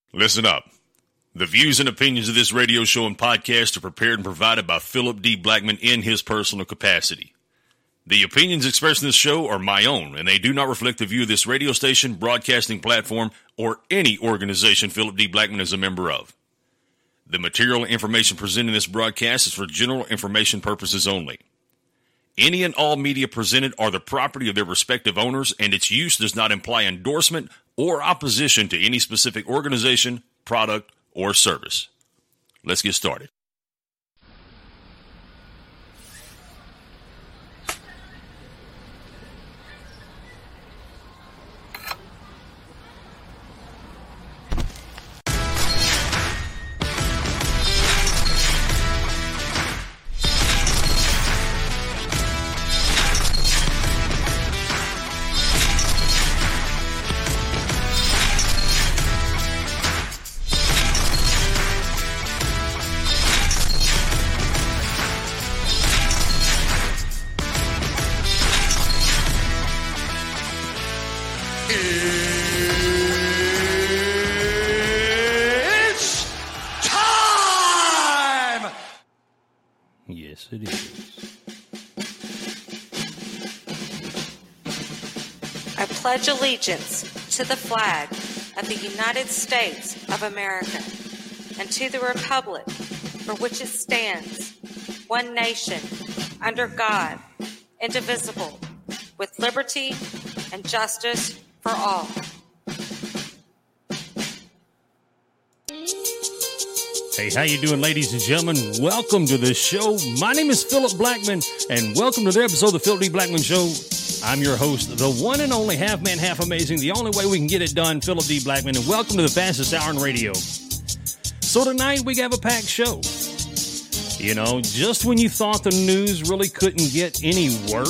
Listen up. The views and opinions of this radio show and podcast are prepared and provided by Philip D. Blackman in his personal capacity. The opinions expressed in this show are my own, and they do not reflect the view of this radio station, broadcasting platform, or any organization Philip D. Blackman is a member of. The material and information presented in this broadcast is for general information purposes only. Any and all media presented are the property of their respective owners, and its use does not imply endorsement or opposition to any specific organization, product, or service. Let's get started. It is. I pledge allegiance to the flag of the United States of America and to the republic for which it stands, one nation, under God, indivisible, with liberty and justice for all. Hey, how you doing, ladies and gentlemen? Welcome to the show. My name is Philip Blackman, and welcome to the episode of the Philip D. Blackman Show. I'm your host, the one and only half man, half amazing, the only way we can get it done, Philip D. Blackman, and welcome to the fastest hour in radio. So tonight we have a packed show. You know, just when you thought the news really couldn't get any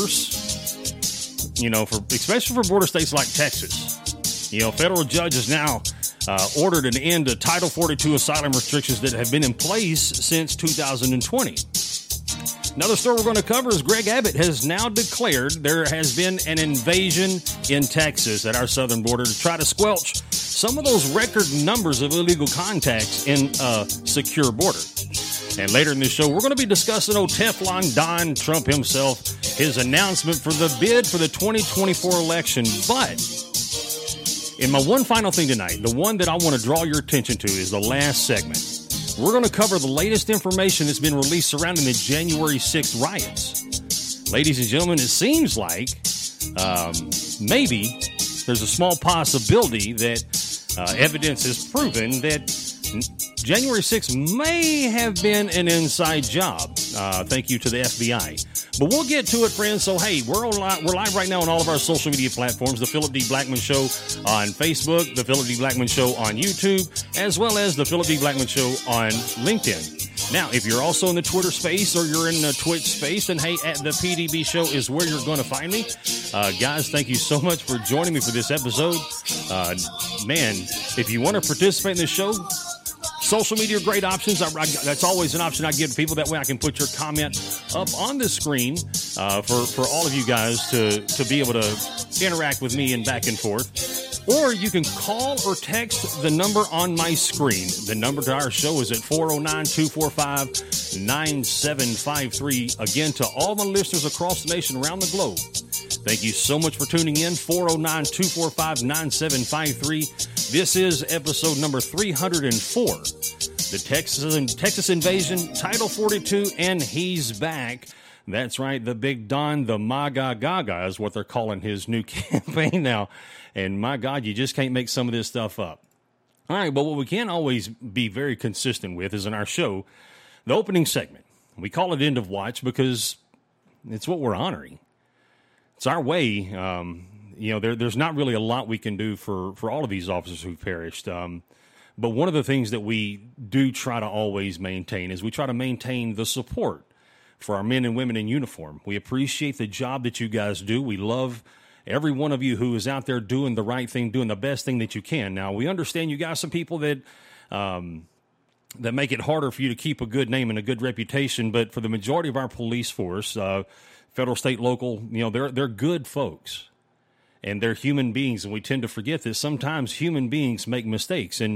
worse, you know, especially for border states like Texas, you know, federal judges now ordered an end to Title 42 asylum restrictions that have been in place since 2020. Another story we're going to cover is Greg Abbott has now declared there has been an invasion in Texas at our southern border to try to squelch some of those record numbers of illegal contacts in a secure border. And later in this show, we're going to be discussing old Teflon Don Trump himself, his announcement for the bid for the 2024 election. But in my one final thing tonight, the one that I want to draw your attention to is the last segment. We're going to cover the latest information that's been released surrounding the January 6th riots. Ladies and gentlemen, it seems like maybe there's a small possibility that evidence has proven that January 6th may have been an inside job. Thank you to the FBI. But we'll get to it, friends. So, hey, we're live right now on all of our social media platforms. The Philip D. Blackman Show on Facebook, the Philip D. Blackman Show on YouTube, as well as the Philip D. Blackman Show on LinkedIn. Now, if you're also in the Twitter space or you're in the Twitch space, then, hey, at the PDB Show is where you're going to find me. Guys, thank you so much for joining me for this episode. Man, if you want to participate in this show, social media are great options. That's always an option I give to people. That way I can put your comment up on the screen for all of you guys to be able to interact with me and back and forth. Or you can call or text the number on my screen. The number to our show is at 409-245-9753. Again, to all the listeners across the nation, around the globe, thank you so much for tuning in. 409-245-9753. This is episode number 304. The Texas invasion, Title 42, and he's back. That's right, the Big Don, the MAGA Gaga is what they're calling his new campaign now. And my God, you just can't make some of this stuff up. All right, but what we can always be very consistent with is in our show, the opening segment. We call it End of Watch because it's what we're honoring. It's our way. You know, there's not really a lot we can do for all of these officers who've perished. But one of the things that we do try to always maintain is we try to maintain the support for our men and women in uniform. We appreciate the job that you guys do. We love every one of you who is out there doing the right thing, doing the best thing that you can. Now, we understand you got some people that make it harder for you to keep a good name and a good reputation, but for the majority of our police force, federal, state, local, you know, they're good folks. And they're human beings, and we tend to forget that sometimes human beings make mistakes. And,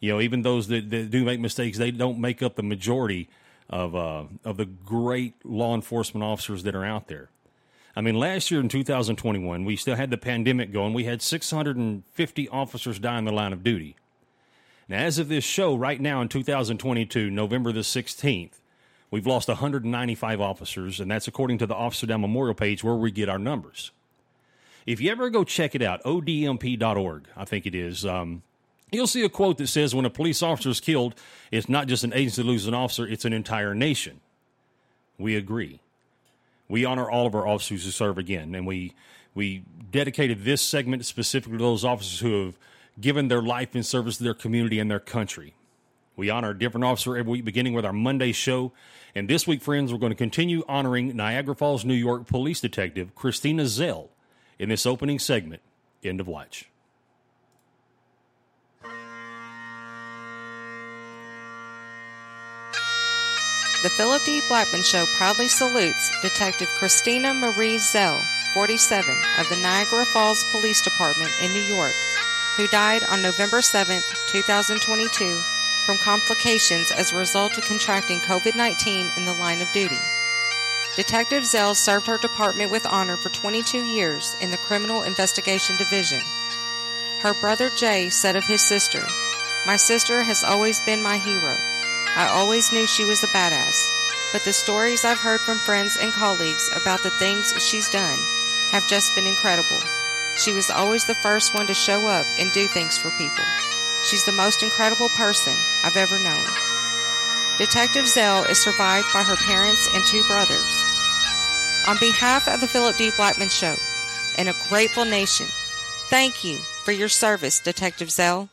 even those that do make mistakes, they don't make up the majority of the great law enforcement officers that are out there. I mean, last year in 2021, we still had the pandemic going. We had 650 officers die in the line of duty. Now, as of this show, right now in 2022, November the 16th, we've lost 195 officers, and that's according to the Officer Down Memorial page where we get our numbers. If you ever go check it out, odmp.org, I think it is, you'll see a quote that says, when a police officer is killed, it's not just an agency that loses an officer, it's an entire nation. We agree. We honor all of our officers who serve again, and we dedicated this segment specifically to those officers who have given their life in service to their community and their country. We honor a different officer every week, beginning with our Monday show. And this week, friends, we're going to continue honoring Niagara Falls, New York police detective Christina Zell in this opening segment. End of watch. The Philip D. Blackman Show proudly salutes Detective Christina Marie Zell, 47, of the Niagara Falls Police Department in New York, who died on November 7, 2022, from complications as a result of contracting COVID-19 in the line of duty. Detective Zell served her department with honor for 22 years in the Criminal Investigation Division. Her brother Jay said of his sister, "My sister has always been my hero. I always knew she was a badass, but the stories I've heard from friends and colleagues about the things she's done have just been incredible. She was always the first one to show up and do things for people. She's the most incredible person I've ever known." Detective Zell is survived by her parents and 2 brothers. On behalf of the Philip D. Blackman Show and a grateful nation, thank you for your service, Detective Zell.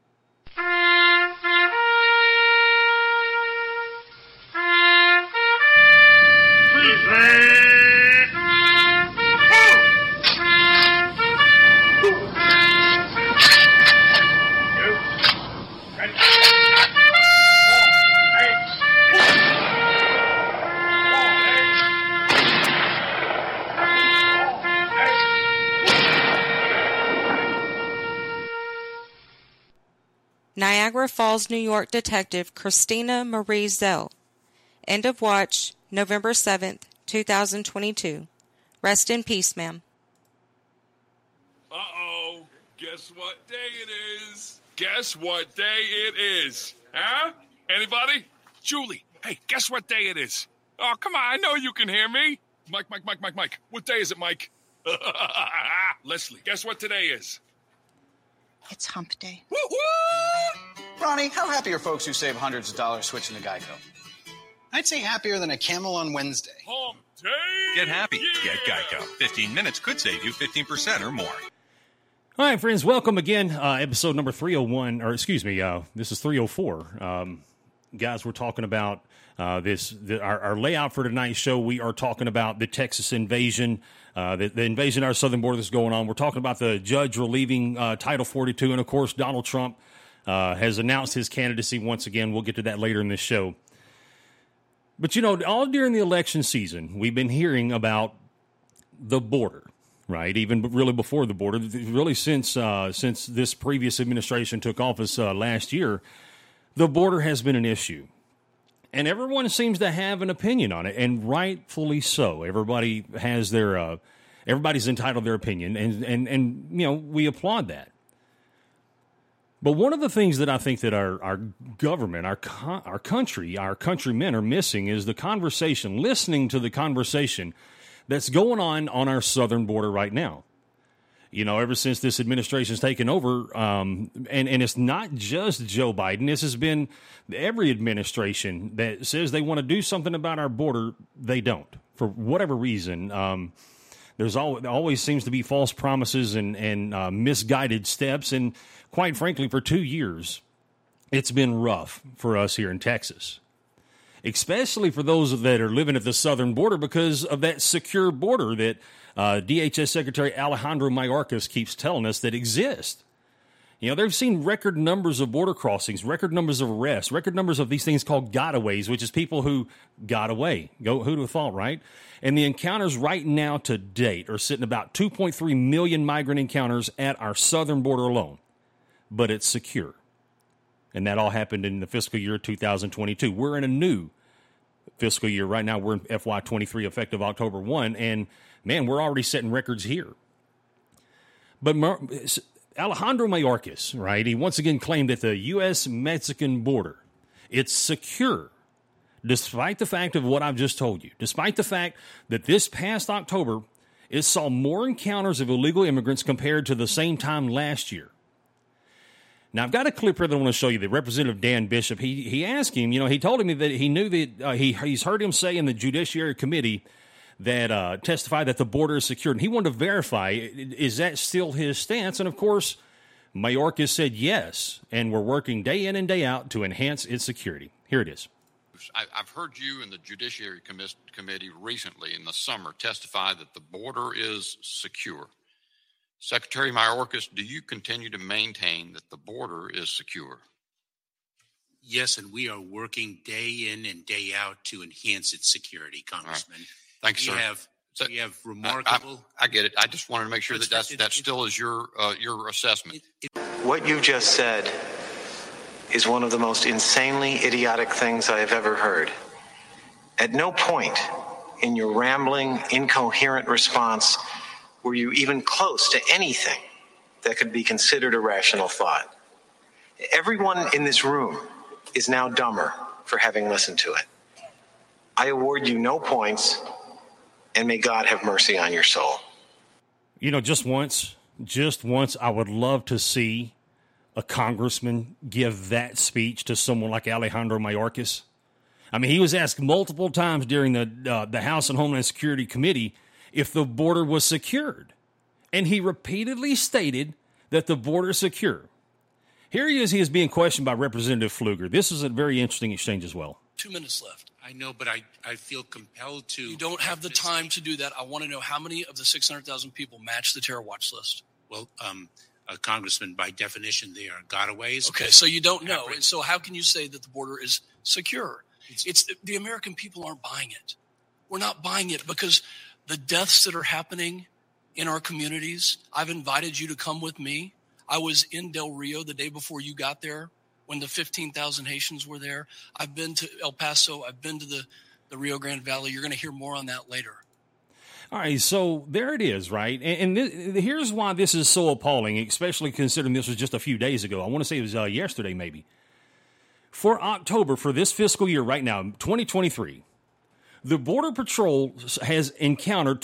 Niagara Falls, New York detective Christina Marie Zell. End of watch, November 7th, 2022. Rest in peace, ma'am. Uh-oh. Guess what day it is? Guess what day it is? Huh? Anybody? Julie, hey, guess what day it is? Oh, come on, I know you can hear me. Mike. What day is it, Mike? Leslie, guess what today is? It's hump day. Woo-hoo! Ronnie, how happy are folks who save hundreds of dollars switching to Geico? I'd say happier than a camel on Wednesday. Hump day! Get happy. Yeah! Get Geico. 15 minutes could save you 15% or more. All right, friends, welcome again. Episode number 301, or excuse me, this is 304. Guys, we're talking about our layout for tonight's show. We are talking about the Texas invasion, the invasion of our southern border that's going on. We're talking about the judge relieving Title 42, and of course, Donald Trump has announced his candidacy once again. We'll get to that later in this show. But, you know, all during the election season, we've been hearing about the border, right? Even really before the border, really since this previous administration took office last year, the border has been an issue. And everyone seems to have an opinion on it, and rightfully so. Everybody has everybody's entitled to their opinion, and you know, we applaud that. But one of the things that I think that our government, our country, our countrymen are missing is the conversation, listening to the conversation that's going on our southern border right now. You know, ever since this administration's taken over, and it's not just Joe Biden. This has been every administration that says they want to do something about our border. They don't, for whatever reason. There always seems to be false promises and misguided steps. And quite frankly, for 2 years, it's been rough for us here in Texas, especially for those that are living at the southern border because of that secure border that DHS Secretary Alejandro Mayorkas keeps telling us that exists. You know, they've seen record numbers of border crossings, record numbers of arrests, record numbers of these things called gotaways, which is people who got away. Who'd have thought, right? And the encounters right now to date are sitting about 2.3 million migrant encounters at our southern border alone. But it's secure. And that all happened in the fiscal year 2022. We're in a new fiscal year right now. We're in FY23 effective October 1. And, man, we're already setting records here. But Alejandro Mayorkas, right, he once again claimed that the U.S.-Mexican border, it's secure, despite the fact of what I've just told you, despite the fact that this past October, it saw more encounters of illegal immigrants compared to the same time last year. Now, I've got a clip here that I want to show you that Representative Dan Bishop, he asked him, he told him that he knew that he's heard him say in the Judiciary Committee that testified that the border is secure. And he wanted to verify, is that still his stance? And, of course, Mayorkas said yes, and we're working day in and day out to enhance its security. Here it is. I've heard you in the Judiciary Committee recently in the summer testify that the border is secure. Secretary Mayorkas, do you continue to maintain that the border is secure? Yes, and we are working day in and day out to enhance its security, Congressman. Right. Thanks, sir. We have remarkable. I get it. I just wanted to make sure that still is your assessment. What you just said is one of the most insanely idiotic things I have ever heard. At no point in your rambling, incoherent response were you even close to anything that could be considered a rational thought. Everyone in this room is now dumber for having listened to it. I award you no points, and may God have mercy on your soul. Just once, I would love to see a congressman give that speech to someone like Alejandro Mayorkas. I mean, he was asked multiple times during the House and Homeland Security Committee if the border was secured. And he repeatedly stated that the border is secure. Here he is being questioned by Representative Pfluger. This is a very interesting exchange as well. 2 minutes left. I know, but I feel compelled to. You don't have the time to do that. I want to know how many of the 600,000 people match the terror watch list. Well, Congressman, by definition, they are gotaways. Okay, so you don't know. And so how can you say that the border is secure? It's the American people aren't buying it. We're not buying it because the deaths that are happening in our communities, I've invited you to come with me. I was in Del Rio the day before you got there when the 15,000 Haitians were there. I've been to El Paso. I've been to the Rio Grande Valley. You're going to hear more on that later. All right, so there it is, right? And here's why this is so appalling, especially considering this was just a few days ago. I want to say it was yesterday maybe. For October, for this fiscal year right now, 2023, the Border Patrol has encountered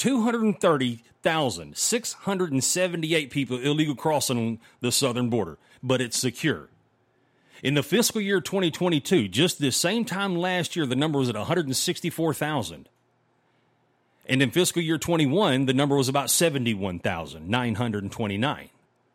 230,678 people illegal crossing the southern border, but it's secure. In the fiscal year 2022, just the same time last year, the number was at 164,000. And in fiscal year 21, the number was about 71,929.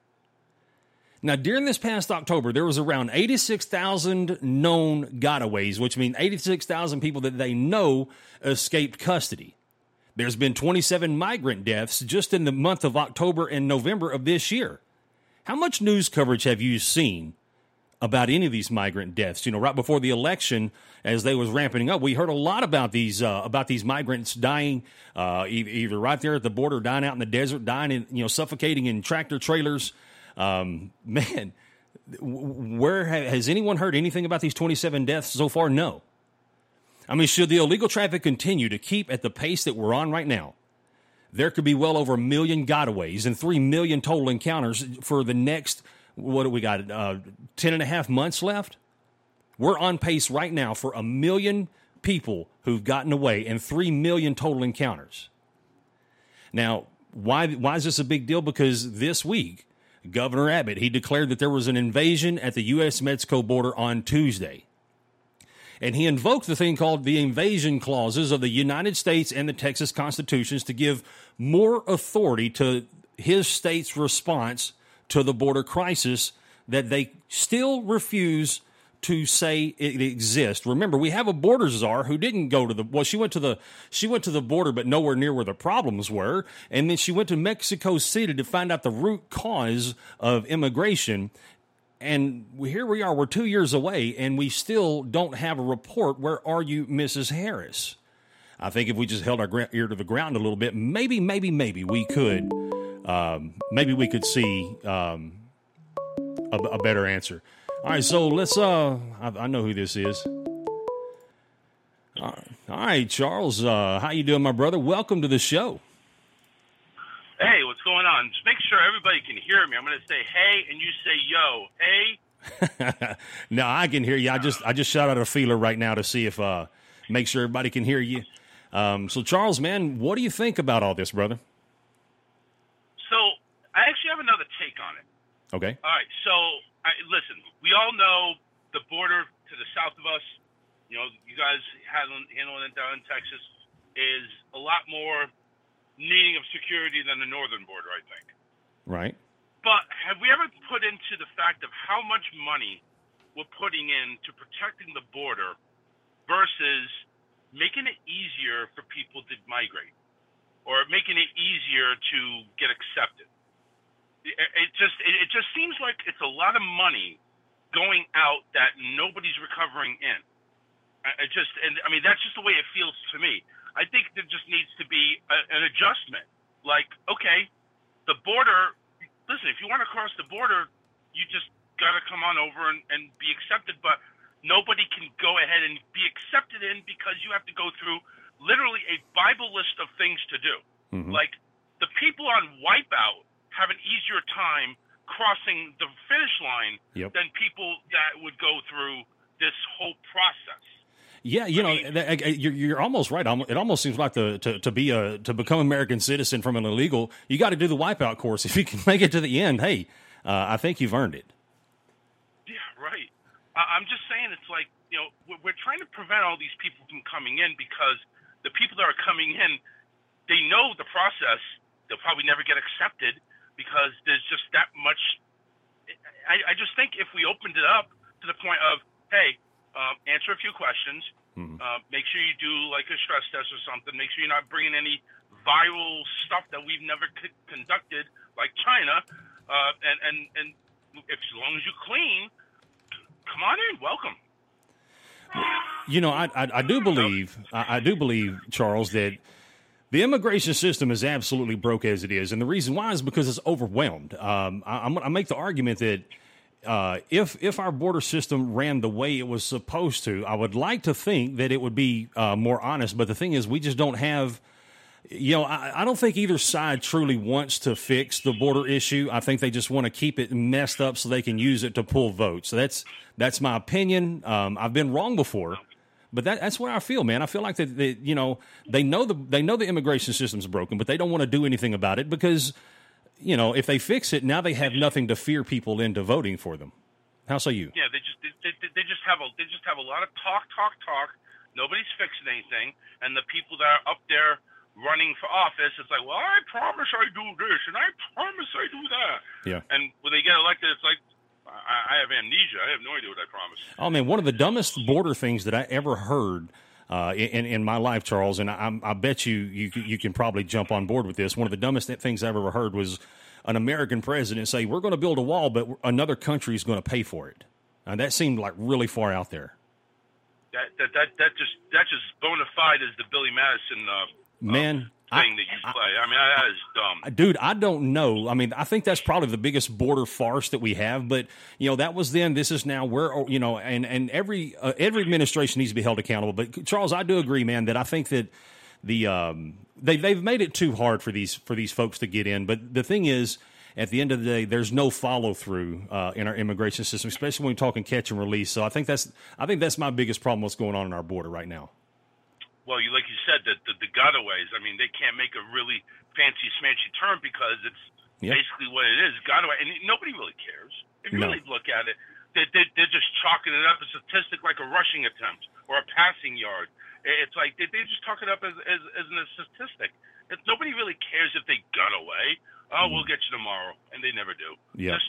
Now, during this past October, there was around 86,000 known gotaways, which means 86,000 people that they know escaped custody. There's been 27 migrant deaths just in the month of October and November of this year. How much news coverage have you seen about any of these migrant deaths? Right before the election, as they was ramping up, we heard a lot about these migrants dying, either right there at the border, dying out in the desert, dying in, suffocating in tractor trailers. Man, where has anyone heard anything about these 27 deaths so far? No. I mean, should the illegal traffic continue to keep at the pace that we're on right now, there could be well over 1 million gotaways and 3 million total encounters for the next, what do we got, 10 and a half months left? We're on pace right now for 1 million people who've gotten away and 3 million total encounters. Now, why is this a big deal? Because this week, Governor Abbott, he declared that there was an invasion at the U.S.-Mexico border on Tuesday. And he invoked the thing called the invasion clauses of the United States and the Texas Constitutions to give more authority to his state's response to the border crisis that they still refuse to say it exists. Remember, we have a border czar who didn't go to she went to the border, but nowhere near where the problems were. And then she went to Mexico City to find out the root cause of immigration. And here we are, we're 2 years away, and we still don't have a report. Where are you, Mrs. Harris? I think if we just held our ear to the ground a little bit, maybe we could see a better answer. All right, so let's, I know who this is. All right, Charles, how you doing, my brother? Welcome to the show. Hey, what's going on? Just make sure everybody can hear me. I'm going to say hey, and you say yo. Hey. No, I can hear you. I just shot out a feeler right now to see if make sure everybody can hear you. So Charles, man, what do you think about all this, brother? So I actually have another take on it. Okay. All right. So listen, we all know the border to the south of us. You know, you guys handling it down in Texas is a lot more needing of security than the northern border, I think. Right. But have we ever put into the fact of how much money we're putting into protecting the border versus making it easier for people to migrate or making it easier to get accepted? It just seems like it's a lot of money going out that nobody's recovering in. That's just the way it feels to me. I think there just needs to be an adjustment. Like, okay, the border, listen, if you want to cross the border, you just got to come on over and be accepted. But nobody can go ahead and be accepted in because you have to go through literally a Bible list of things to do. Mm-hmm. Like, the people on Wipeout have an easier time crossing the finish line than people that would go through this whole process. Yeah, you're almost right. It almost seems like to become an American citizen from an illegal, you got to do the Wipeout course. If you can make it to the end, hey, I think you've earned it. Yeah, right. I'm just saying, it's like, you know, we're trying to prevent all these people from coming in because the people that are coming in, they know the process. They'll probably never get accepted because there's just that much. I just think if we opened it up to the point of, hey, answer a few questions. Mm-hmm. Make sure you do like a stress test or something. Make sure you're not bringing any viral stuff that we've never conducted, like China. And if as long as you clean, come on in, welcome. You know, I do believe, Charles, that the immigration system is absolutely broke as it is, and the reason why is because it's overwhelmed. I make the argument that. If our border system ran the way it was supposed to, I would like to think that it would be more honest. But the thing is, we just don't have, I don't think either side truly wants to fix the border issue. I think they just want to keep it messed up so they can use it to pull votes. So that's my opinion. I've been wrong before, but that's where I feel, man. I feel like that they know the immigration system's broken, but they don't want to do anything about it because. You know, if they fix it, now they have nothing to fear people into voting for them. How say you? Yeah, they just have a lot of talk. Nobody's fixing anything, and the people that are up there running for office, it's like, well, I promise I do this, and I promise I do that. Yeah. And when they get elected, it's like, I have amnesia. I have no idea what I promised. Oh man, one of the dumbest border things that I ever heard. In my life, Charles, and I bet you can probably jump on board with this. One of the dumbest things I ever heard was an American president say, "We're going to build a wall, but another country is going to pay for it." That seemed like really far out there. That just bona fide as the Billy Madison thing that you play. I mean, that is dumb. Dude, I don't know. I mean, I think that's probably the biggest border farce that we have. But, that was then. This is now. And every administration needs to be held accountable. But, Charles, I do agree, man, that I think that they've made it too hard for these folks to get in. But the thing is, at the end of the day, there's no follow-through in our immigration system, especially when we're talking catch and release. So I think that's my biggest problem, what's going on in our border right now. Well, like you said, the gotaways, I mean, they can't make a really fancy, smancy term because it's basically what it is, gotaway. And nobody really cares. If you really look at it, they're just chalking it up as a statistic like a rushing attempt or a passing yard. It's like they just talk it up as a statistic. Nobody really cares if they got away. Oh, we'll get you tomorrow, and they never do. Yeah.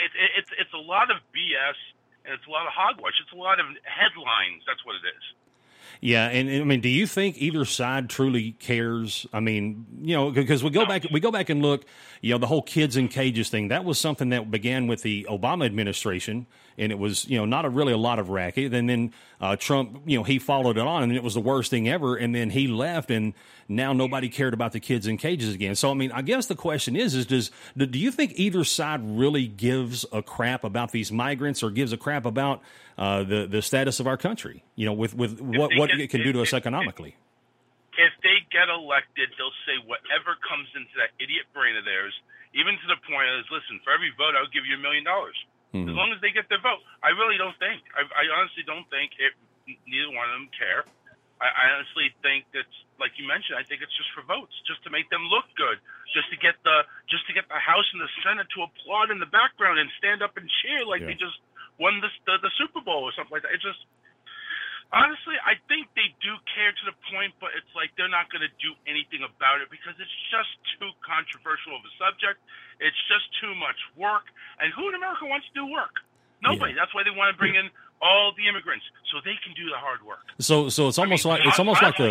It's a lot of BS, and it's a lot of hogwash. It's a lot of headlines. That's what it is. Yeah, and I mean, do you think either side truly cares? I mean, you know, because we go back and look, you know, the whole kids in cages thing, that was something that began with the Obama administration, and it was, you know, not really a lot of racket. And then Trump, you know, he followed it on, and it was the worst thing ever. And then he left, and now nobody cared about the kids in cages again. So, I mean, I guess the question is do you think either side really gives a crap about these migrants, or gives a crap about the status of our country? You know, with what it can do to us economically. If they get elected, they'll say whatever comes into that idiot brain of theirs, even to the point of, listen, for every vote, I'll give you $1 million. Mm-hmm. As long as they get their vote. I really don't think. I honestly don't think neither one of them care. I honestly think that's, like you mentioned, I think it's just for votes, just to make them look good, just to get the House and the Senate to applaud in the background and stand up and cheer like they just won the Super Bowl or something like that. It just, honestly, I think they do care to the point, but it's like they're not going to do anything about it because it's just too controversial of a subject. It's just too much work. And who in America wants to do work? Nobody. Yeah. That's why they want to bring in all the immigrants so they can do the hard work. So it's almost like it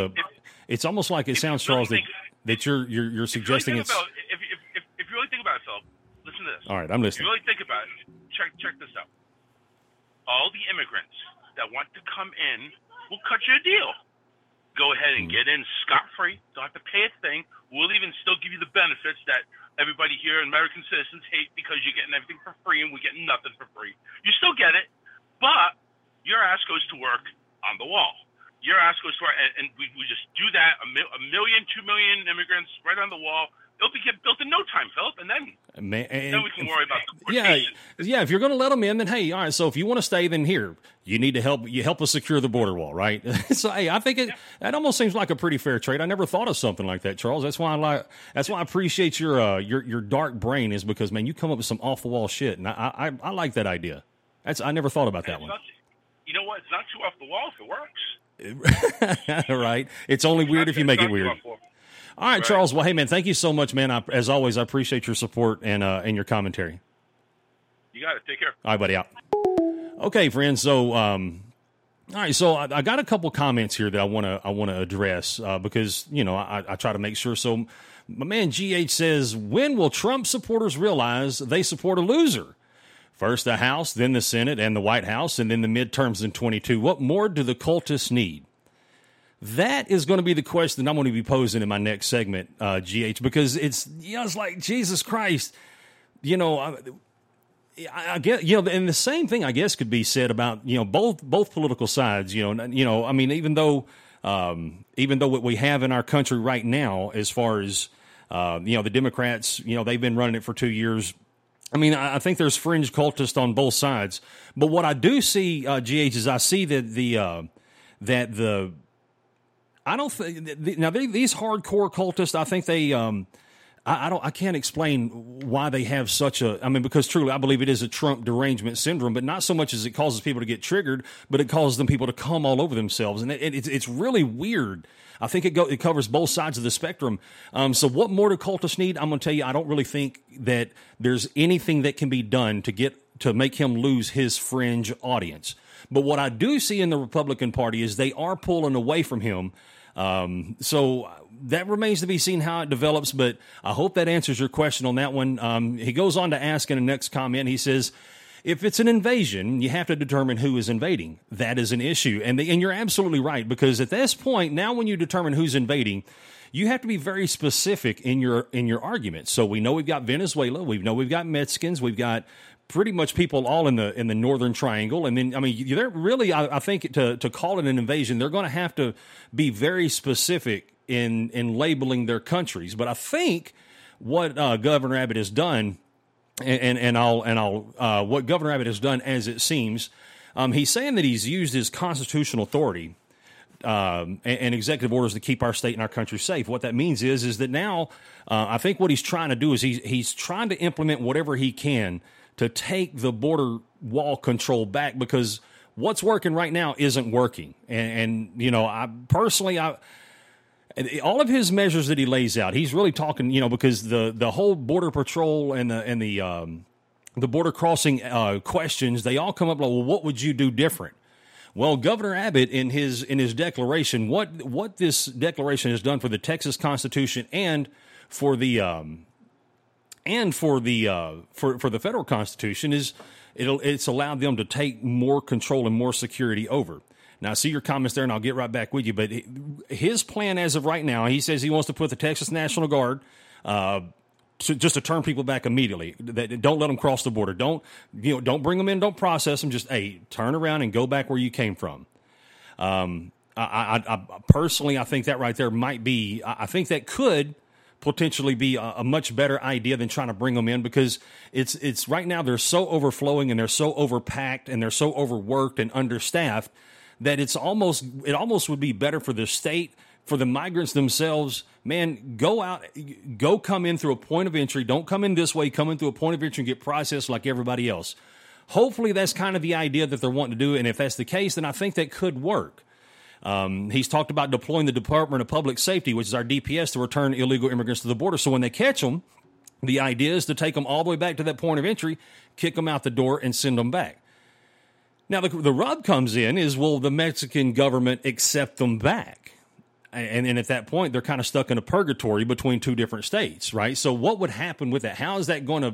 sounds, Charles, that you're suggesting if you really think about it, Phil, listen to this. All right, I'm listening. If you really think about it, check this out. All the immigrants that want to come in, we'll cut you a deal. Go ahead and get in scot-free. Don't have to pay a thing. We'll even still give you the benefits that everybody here, American citizens, hate because you're getting everything for free and we're getting nothing for free. You still get it, but your ass goes to work on the wall. Your ass goes to work, and we just do that. 1 million, 2 million immigrants right on the wall. It'll be built in no time, Philip, and then we can worry about the Yeah, if you're going to let them in, then hey, all right, so if you want to stay, then here, you need to help us secure the border wall, right? So, hey, I think that almost seems like a pretty fair trade. I never thought of something like that, Charles. That's why I appreciate your dark brain, is because, man, you come up with some off-the-wall shit, and I like that idea. I never thought about that one. You know what? It's not too off the wall if it works. Right. It's only weird if you make it weird. All right, Charles. Well, hey, man, thank you so much, man. As always, I appreciate your support and your commentary. You got it. Take care. All right, buddy. Out. Okay, friends. So, all right. So I got a couple comments here that I want to address because, you know, I try to make sure. So my man GH says, when will Trump supporters realize they support a loser? First the House, then the Senate and the White House, and then the midterms in 2022. What more do the cultists need? That is going to be the question I'm going to be posing in my next segment, GH, because it's like, Jesus Christ, you know, I get, you know, and the same thing I guess could be said about, you know, both political sides, you know, I mean, even though what we have in our country right now, as far as, you know, the Democrats, you know, they've been running it for 2 years. I mean, I think there's fringe cultists on both sides, but what I do see, GH, is I see that I don't think now these hardcore cultists. I think they. I can't explain why they have such a. I mean, because truly, I believe it is a Trump derangement syndrome, but not so much as it causes people to get triggered, but it causes people to come all over themselves, and it's really weird. I think it covers both sides of the spectrum. So, what more do cultists need? I'm going to tell you, I don't really think that there's anything that can be done to make him lose his fringe audience. But what I do see in the Republican Party is they are pulling away from him. So that remains to be seen how it develops, but I hope that answers your question on that one. He goes on to ask in the next comment, he says, if it's an invasion, you have to determine who is invading. That is an issue. And you're absolutely right, because at this point, now when you determine who's invading, you have to be very specific in your argument. So we know we've got Venezuela, we know we've got Mexicans, we've got pretty much people all in the Northern Triangle. And then, I mean, they're really, I think to call it an invasion, they're going to have to be very specific in labeling their countries. But I think what Governor Abbott has done, what Governor Abbott has done, as it seems, he's saying that he's used his constitutional authority and executive orders to keep our state and our country safe. What that means is that now I think what he's trying to do is he's trying to implement whatever he can to take the border wall control back, because what's working right now isn't working. And you know, I personally, all of his measures that he lays out, he's really talking, you know, because the whole border patrol and the border crossing questions, they all come up like, well, what would you do different? Well, Governor Abbott in his declaration, what this declaration has done for the Texas Constitution and for the federal Constitution is it's allowed them to take more control and more security over. Now, I see your comments there, and I'll get right back with you. But his plan as of right now, he says he wants to put the Texas National Guard just to turn people back immediately. Don't let them cross the border. Don't bring them in. Don't process them. Just, hey, turn around and go back where you came from. I personally, I think that right there might be. I think that could potentially be a much better idea than trying to bring them in, because it's right now they're so overflowing and they're so overpacked and they're so overworked and understaffed that it almost would be better for the state, for the migrants themselves. Man, go come in through a point of entry. Don't come in this way. Come in through a point of entry and get processed like everybody else. Hopefully that's kind of the idea that they're wanting to do. And if that's the case, then I think that could work. He's talked about deploying the Department of Public Safety, which is our DPS, to return illegal immigrants to the border. So when they catch them, the idea is to take them all the way back to that point of entry, kick them out the door, and send them back. Now, the rub comes in is, will the Mexican government accept them back? And at that point, they're kind of stuck in a purgatory between two different states, right? So what would happen with that? How is that going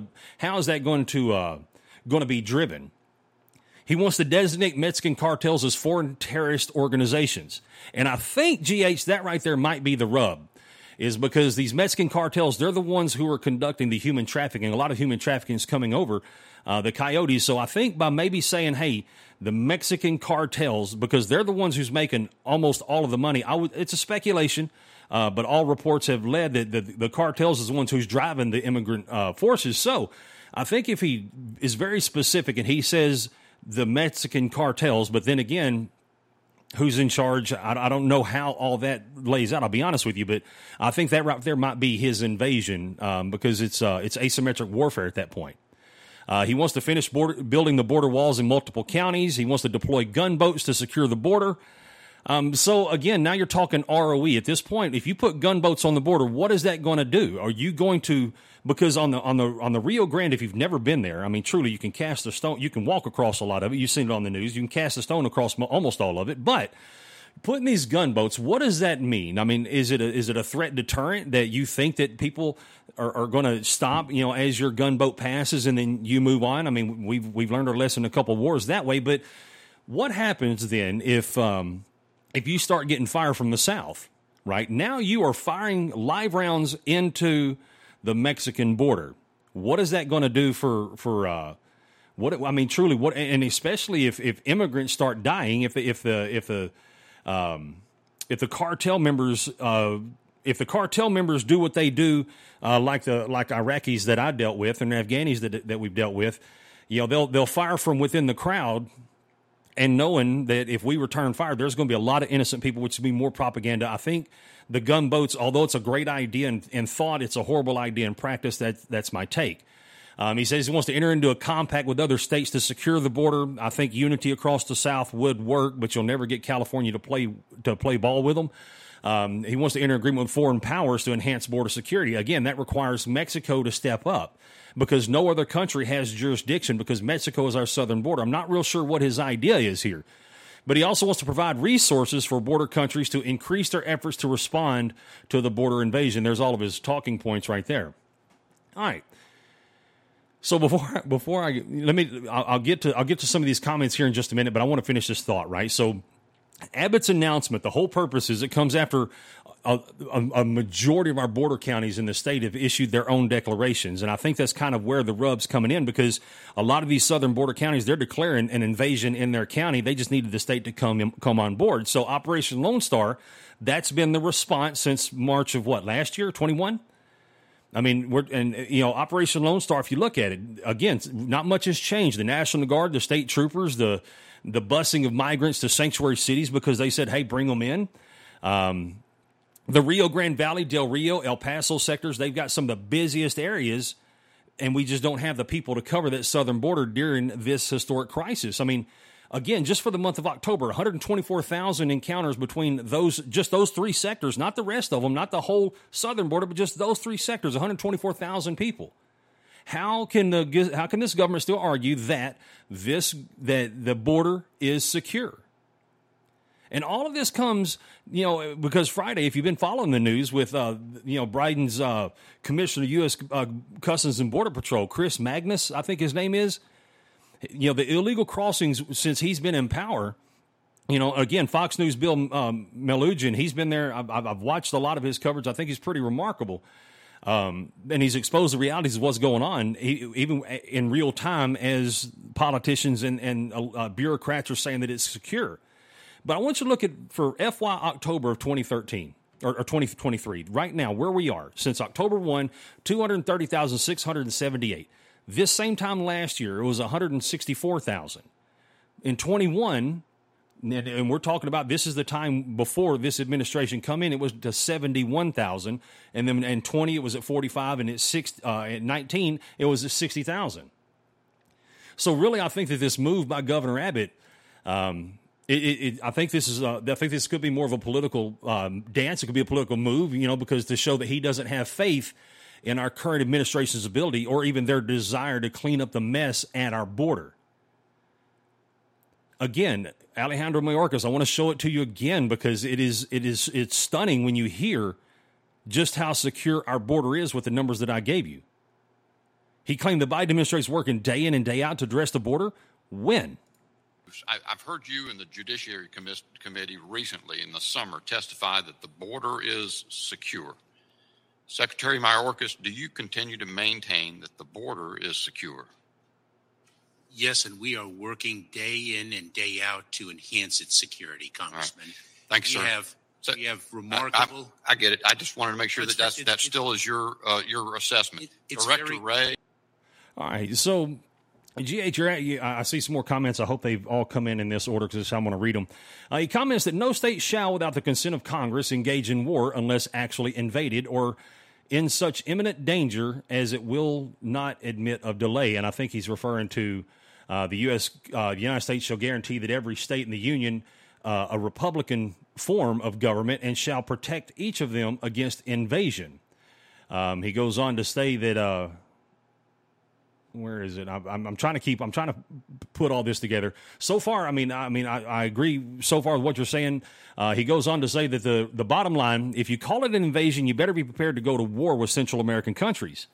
to be driven? He wants to designate Mexican cartels as foreign terrorist organizations. And I think, GH, that right there might be the rub, is because these Mexican cartels, they're the ones who are conducting the human trafficking. A lot of human trafficking is coming over the coyotes. So I think by maybe saying, hey, the Mexican cartels, because they're the ones who's making almost all of the money. It's a speculation, but all reports have led that the cartels is the ones who's driving the immigrant forces. So I think if he is very specific and he says the Mexican cartels, but then again, who's in charge? I don't know how all that lays out. I'll be honest with you, but I think that right there might be his invasion because it's asymmetric warfare at that point. He wants to finish building the border walls in multiple counties. He wants to deploy gunboats to secure the border. So again, now you're talking ROE. At this point, if you put gunboats on the border, what is that going to do? Are you going to, because on the Rio Grande, if you've never been there, I mean, truly, you can cast a stone, you can walk across a lot of it. You've seen it on the news. You can cast a stone across almost all of it. But putting these gunboats, what does that mean? I mean, is it a threat deterrent that you think that people are going to stop, as your gunboat passes and then you move on? I mean, we've learned our lesson in a couple of wars that way. But what happens then if you start getting fire from the south? Right now, you are firing live rounds into the Mexican border. What is that going to do for what? I mean, truly, what? And especially if immigrants start dying, if the cartel members do what they do, like Iraqis that I dealt with and Afghanis that we've dealt with, they'll fire from within the crowd, and knowing that if we return fire, there's going to be a lot of innocent people, which will be more propaganda. I think the gunboats, although it's a great idea in thought, it's a horrible idea in practice. That's my take. He says he wants to enter into a compact with other states to secure the border. I think unity across the South would work, but you'll never get California to play ball with them. He wants to enter agreement with foreign powers to enhance border security. Again, that requires Mexico to step up because no other country has jurisdiction because Mexico is our southern border. I'm not real sure what his idea is here. But he also wants to provide resources for border countries to increase their efforts to respond to the border invasion. There's all of his talking points right there. All right. So I'll get to some of these comments here in just a minute, but I want to finish this thought, right? So Abbott's announcement, the whole purpose is it comes after a majority of our border counties in the state have issued their own declarations. And I think that's kind of where the rub's coming in because a lot of these southern border counties, they're declaring an invasion in their county. They just needed the state to come on board. So Operation Lone Star, that's been the response since March of last year, 21? I mean, Operation Lone Star, if you look at it, again, not much has changed. The National Guard, the state troopers, the busing of migrants to sanctuary cities because they said, hey, bring them in. The Rio Grande Valley, Del Rio, El Paso sectors, they've got some of the busiest areas, and we just don't have the people to cover that southern border during this historic crisis. I mean, again, just for the month of October, 124,000 encounters between those three sectors, not the rest of them, not the whole southern border, but just those three sectors, 124,000 people. How can this government still argue that the border is secure? And all of this comes, because Friday, if you've been following the news with, Biden's Commissioner of U.S. Customs and Border Patrol, Chris Magnus, I think his name is, the illegal crossings since he's been in power, again, Fox News' Bill Melugin, he's been there. I've watched a lot of his coverage. I think he's pretty remarkable. And he's exposed the realities of what's going on, even in real time, as politicians and bureaucrats are saying that it's secure. But I want you to look at, for FY October of 2013, or 2023, right now, where we are. Since October 1, 230,678. This same time last year, it was 164,000. In 21, and we're talking about, this is the time before this administration come in, it was to 71,000. And then in 20, it was at 45, and at 19, it was at 60,000. So really, I think that this move by Governor Abbott, I think this could be more of a political dance. It could be a political move, because to show that he doesn't have faith in our current administration's ability or even their desire to clean up the mess at our border. Again, Alejandro Mayorkas, I want to show it to you again because it's stunning when you hear just how secure our border is with the numbers that I gave you. He claimed the Biden administration is working day in and day out to address the border. When? I've heard you and the Judiciary Committee recently in the summer testify that the border is secure. Secretary Mayorkas, do you continue to maintain that the border is secure? Yes, and we are working day in and day out to enhance its security, Congressman. Right. Thanks, sir. We have remarkable. I get it. I just wanted to make sure that still is your assessment. Director Ray. All right, so GH, I see some more comments. I hope they've all come in this order because I'm going to read them. He comments that no state shall, without the consent of Congress, engage in war unless actually invaded or in such imminent danger as it will not admit of delay. And I think he's referring to the United States shall guarantee that every state in the Union a Republican form of government and shall protect each of them against invasion. He goes on to say that. Where is it? I'm trying to put all this together. So far, I agree so far with what you're saying. He goes on to say that the bottom line, if you call it an invasion, you better be prepared to go to war with Central American countries.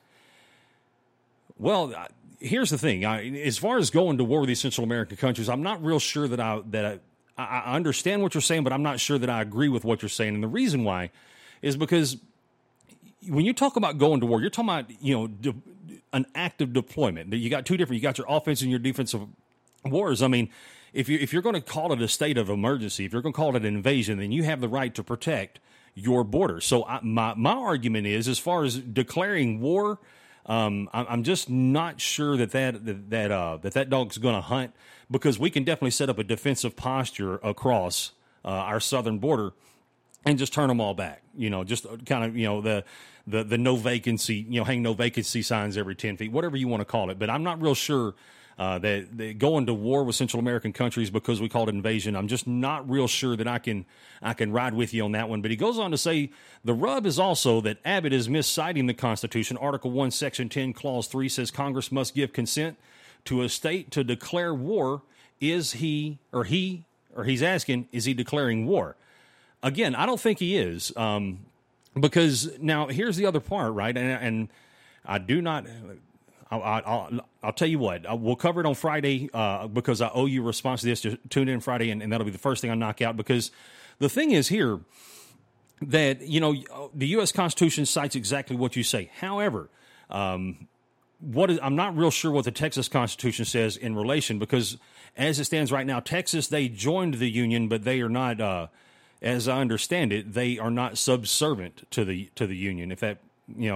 Well, here's the thing. As far as going to war with these Central American countries, I'm not real sure that I understand what you're saying, but I'm not sure that I agree with what you're saying. And the reason why is because when you talk about going to war, you're talking about, an active deployment. You got two different, you got your offensive and your defensive wars. I mean, if you're going to call it a state of emergency, if you're going to call it an invasion, then you have the right to protect your border. So my argument is, as far as declaring war, I'm just not sure that dog's going to hunt, because we can definitely set up a defensive posture across our southern border and just turn them all back. Just kind of, the no vacancy, hang no vacancy signs every 10 feet, whatever you want to call it. But I'm not real sure that going to war with Central American countries because we call it invasion, I'm just not real sure that I can ride with you on that one. But he goes on to say the rub is also that Abbott is misciting the Constitution. Article 1, Section 10, Clause 3 says Congress must give consent to a state to declare war. He's asking, is he declaring war? Again, I don't think he is, because now here's the other part, right? And I do not. I'll tell you what. We'll cover it on Friday because I owe you a response to this. Just tune in Friday, and that'll be the first thing I knock out. Because the thing is here that the U.S. Constitution cites exactly what you say. However, I'm not real sure what the Texas Constitution says in relation, because as it stands right now, Texas, they joined the Union, but they are not. As I understand it, they are not subservient to the Union. If that,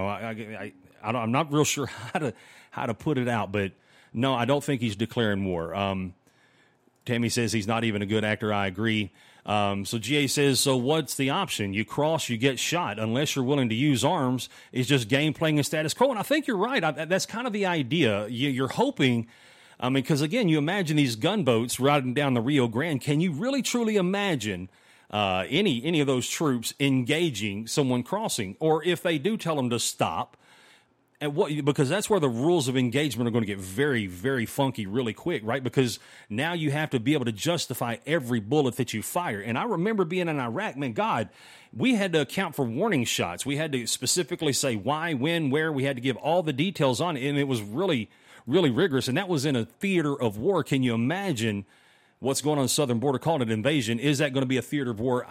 I'm not real sure how to put it out, but no, I don't think he's declaring war. Tammy says he's not even a good actor. I agree. So GA says, so what's the option? You cross, you get shot. Unless you're willing to use arms, it's just game playing and status quo. And I think you're right. That's kind of the idea. You're hoping. Because again, you imagine these gunboats riding down the Rio Grande. Can you really truly imagine any of those troops engaging someone crossing? Or if they do tell them to stop, Because that's where the rules of engagement are going to get very, very funky really quick, right? Because now you have to be able to justify every bullet that you fire. And I remember being in Iraq, man, God, we had to account for warning shots. We had to specifically say why, when, where. We had to give all the details on it, and it was really, really rigorous. And that was in a theater of war. Can you imagine what's going on the southern border, called an invasion? Is that going to be a theater of war?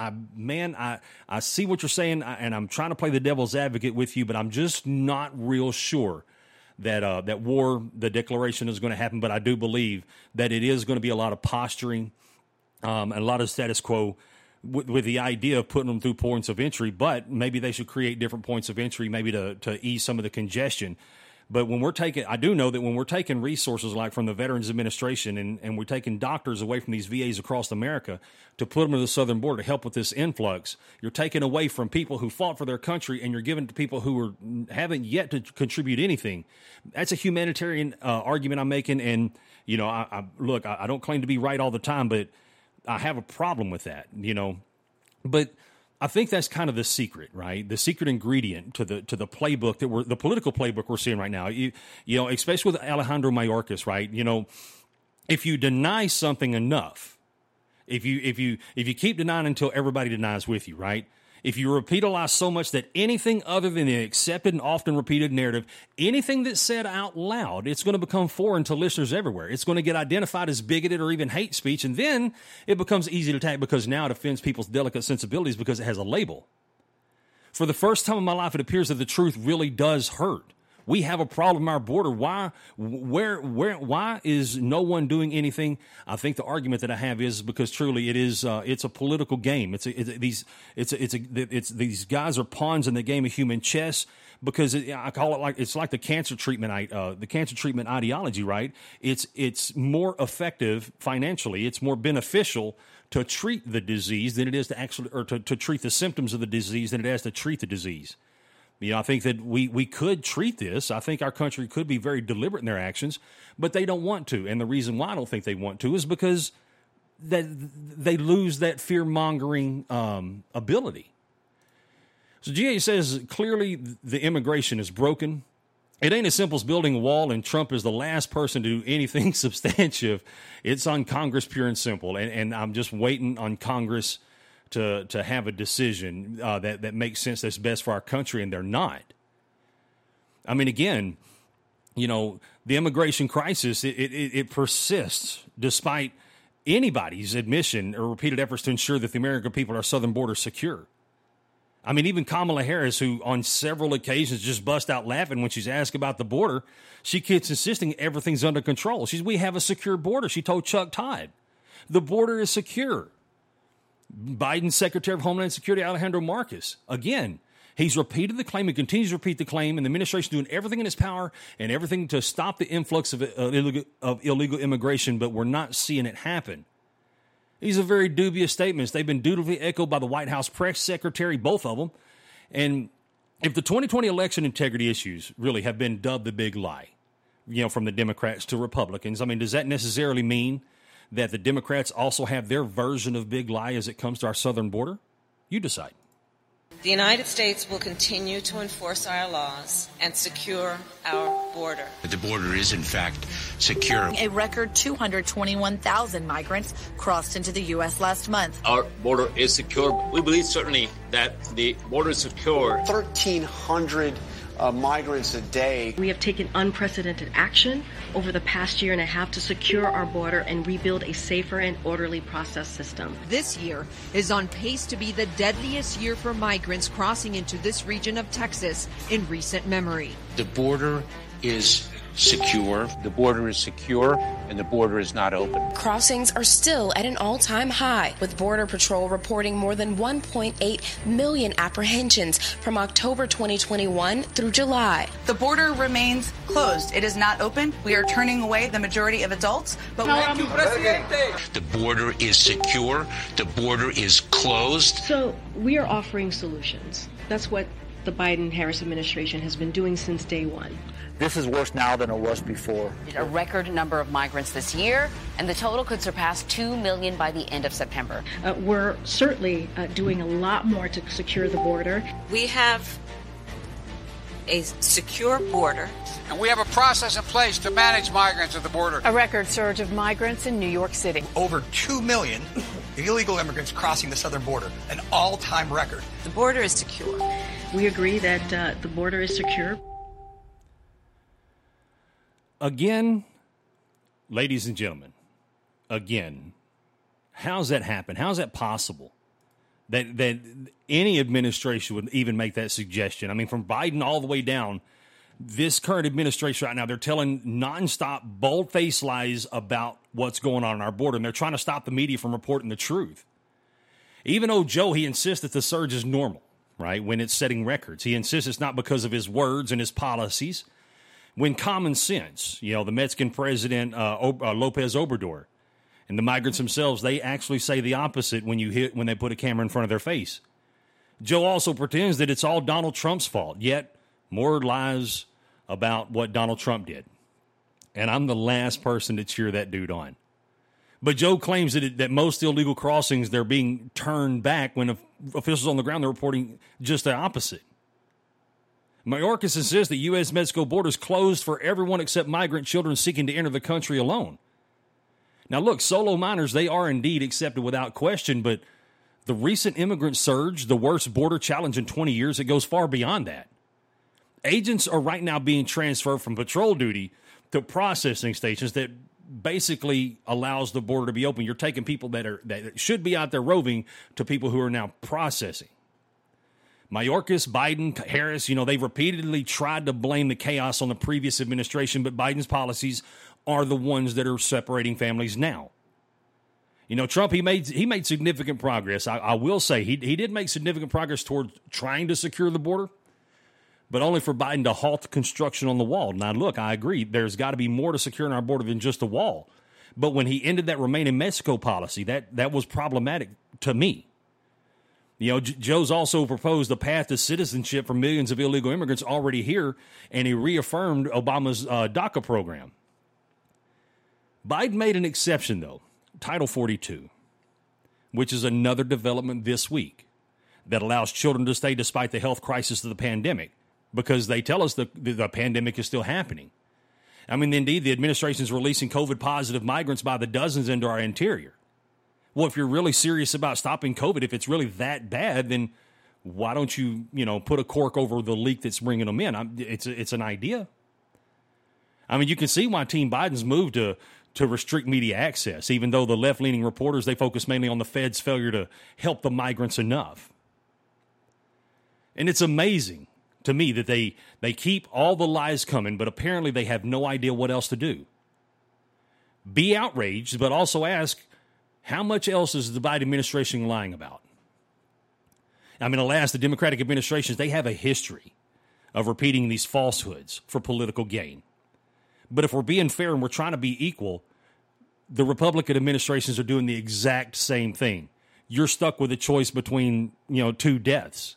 I see what you're saying, and I'm trying to play the devil's advocate with you, but I'm just not real sure that that war, the declaration, is going to happen. But I do believe that it is going to be a lot of posturing and a lot of status quo with the idea of putting them through points of entry. But maybe they should create different points of entry, maybe to ease some of the congestion. But when we're taking, I do know that when we're taking resources like from the Veterans Administration and we're taking doctors away from these VAs across America to put them to the southern border to help with this influx, you're taking away from people who fought for their country and you're giving it to people who haven't yet to contribute anything. That's a humanitarian argument I'm making. And, you know, I don't claim to be right all the time, but I have a problem with that, you know. But I think that's kind of the secret, right? The secret ingredient to the playbook the political playbook we're seeing right now. You know, especially with Alejandro Mayorkas, right? You know, if you deny something enough, if you keep denying until everybody denies with you, right? If you repeat a lie so much that anything other than the accepted and often repeated narrative, anything that's said out loud, it's going to become foreign to listeners everywhere. It's going to get identified as bigoted or even hate speech, and then it becomes easy to attack because now it offends people's delicate sensibilities because it has a label. For the first time in my life, it appears that the truth really does hurt. We have a problem at our border. Why is no one doing anything? I think the argument that I have is because truly it is it's a political game. These guys are pawns in the game of human chess. Because I call it it's like the cancer treatment ideology, right? It's more effective financially. It's more beneficial to treat the disease than it is to actually to treat the symptoms of the disease than it is to treat the disease. You know, I think that we could treat this. I think our country could be very deliberate in their actions, but they don't want to. And the reason why I don't think they want to is because they lose that fear-mongering ability. So GA says, clearly the immigration is broken. It ain't as simple as building a wall, and Trump is the last person to do anything substantive. It's on Congress, pure and simple. And I'm just waiting on Congress to have a decision that makes sense, that's best for our country, and they're not. I mean, again, you know, the immigration crisis, it persists despite anybody's admission or repeated efforts to ensure that the American people at our southern border secure. I mean, even Kamala Harris, who on several occasions just bust out laughing when she's asked about the border, she keeps insisting everything's under control. We have a secure border. She told Chuck Todd, the border is secure. Biden's Secretary of Homeland Security, Alejandro Mayorkas, again, he's repeated the claim and continues to repeat the claim, and the administration doing everything in its power and everything to stop the influx of illegal immigration, but we're not seeing it happen. These are very dubious statements. They've been dutifully echoed by the White House press secretary, both of them. And if the 2020 election integrity issues really have been dubbed the big lie, you know, from the Democrats to Republicans, I mean, does that necessarily mean that the Democrats also have their version of big lie as it comes to our southern border? You decide. The United States will continue to enforce our laws and secure our border. The border is, in fact, secure. A record 221,000 migrants crossed into the U.S. last month. Our border is secure. We believe certainly that the border is secure. 1,300 migrants a day. We have taken unprecedented action over the past year and a half to secure our border and rebuild a safer and orderly process system. This year is on pace to be the deadliest year for migrants crossing into this region of Texas in recent memory. The border is secure. The border is secure, and the border is not open. Crossings are still at an all-time high, with Border Patrol reporting more than 1.8 million apprehensions from October 2021 through July. The border remains closed. It is not open. We are turning away the majority of adults. But the border is secure. The border is closed. So we are offering solutions. That's what the Biden-Harris administration has been doing since day one. This is worse now than it was before. A record number of migrants this year, and the total could surpass 2 million by the end of September. We're certainly doing a lot more to secure the border. We have a secure border. And we have a process in place to manage migrants at the border. A record surge of migrants in New York City. Over 2 million illegal immigrants crossing the southern border, an all-time record. The border is secure. We agree that the border is secure. Again, ladies and gentlemen, again, how's that happen? How's that possible? That any administration would even make that suggestion. I mean, from Biden all the way down, this current administration right now, they're telling nonstop, bold-faced lies about what's going on our border, and they're trying to stop the media from reporting the truth. Even though Joe, he insists that the surge is normal, right, when it's setting records. He insists it's not because of his words and his policies. When common sense, the Mexican president, Lopez Obrador, and the migrants themselves, they actually say the opposite when they put a camera in front of their face. Joe also pretends that it's all Donald Trump's fault, yet more lies about what Donald Trump did. And I'm the last person to cheer that dude on. But Joe claims that most illegal crossings, they're being turned back when officials on the ground, they're reporting just the opposite. Mayorkas insists the U.S.-Mexico border is closed for everyone except migrant children seeking to enter the country alone. Now, look, solo minors, they are indeed accepted without question, but the recent immigrant surge, the worst border challenge in 20 years, it goes far beyond that. Agents are right now being transferred from patrol duty to processing stations that basically allows the border to be open. You're taking people that should be out there roving to people who are now processing. Mayorkas, Biden, Harris, they've repeatedly tried to blame the chaos on the previous administration, but Biden's policies are the ones that are separating families now. Trump, he made significant progress. I will say he did make significant progress towards trying to secure the border, but only for Biden to halt construction on the wall. Now, look, I agree. There's got to be more to securing our border than just a wall. But when he ended that Remain in Mexico policy, that was problematic to me. Joe's also proposed a path to citizenship for millions of illegal immigrants already here, and he reaffirmed Obama's DACA program. Biden made an exception, though, Title 42, which is another development this week that allows children to stay despite the health crisis of the pandemic, because they tell us the pandemic is still happening. I mean, indeed, the administration is releasing COVID-positive migrants by the dozens into our interior. Well, if you're really serious about stopping COVID, if it's really that bad, then why don't you, put a cork over the leak that's bringing them in? It's an idea. I mean, you can see why Team Biden's moved to restrict media access, even though the left-leaning reporters, they focus mainly on the Fed's failure to help the migrants enough. And it's amazing to me that they keep all the lies coming, but apparently they have no idea what else to do. Be outraged, but also ask, how much else is the Biden administration lying about? I mean, alas, the Democratic administrations, they have a history of repeating these falsehoods for political gain. But if we're being fair and we're trying to be equal, the Republican administrations are doing the exact same thing. You're stuck with a choice between, two deaths.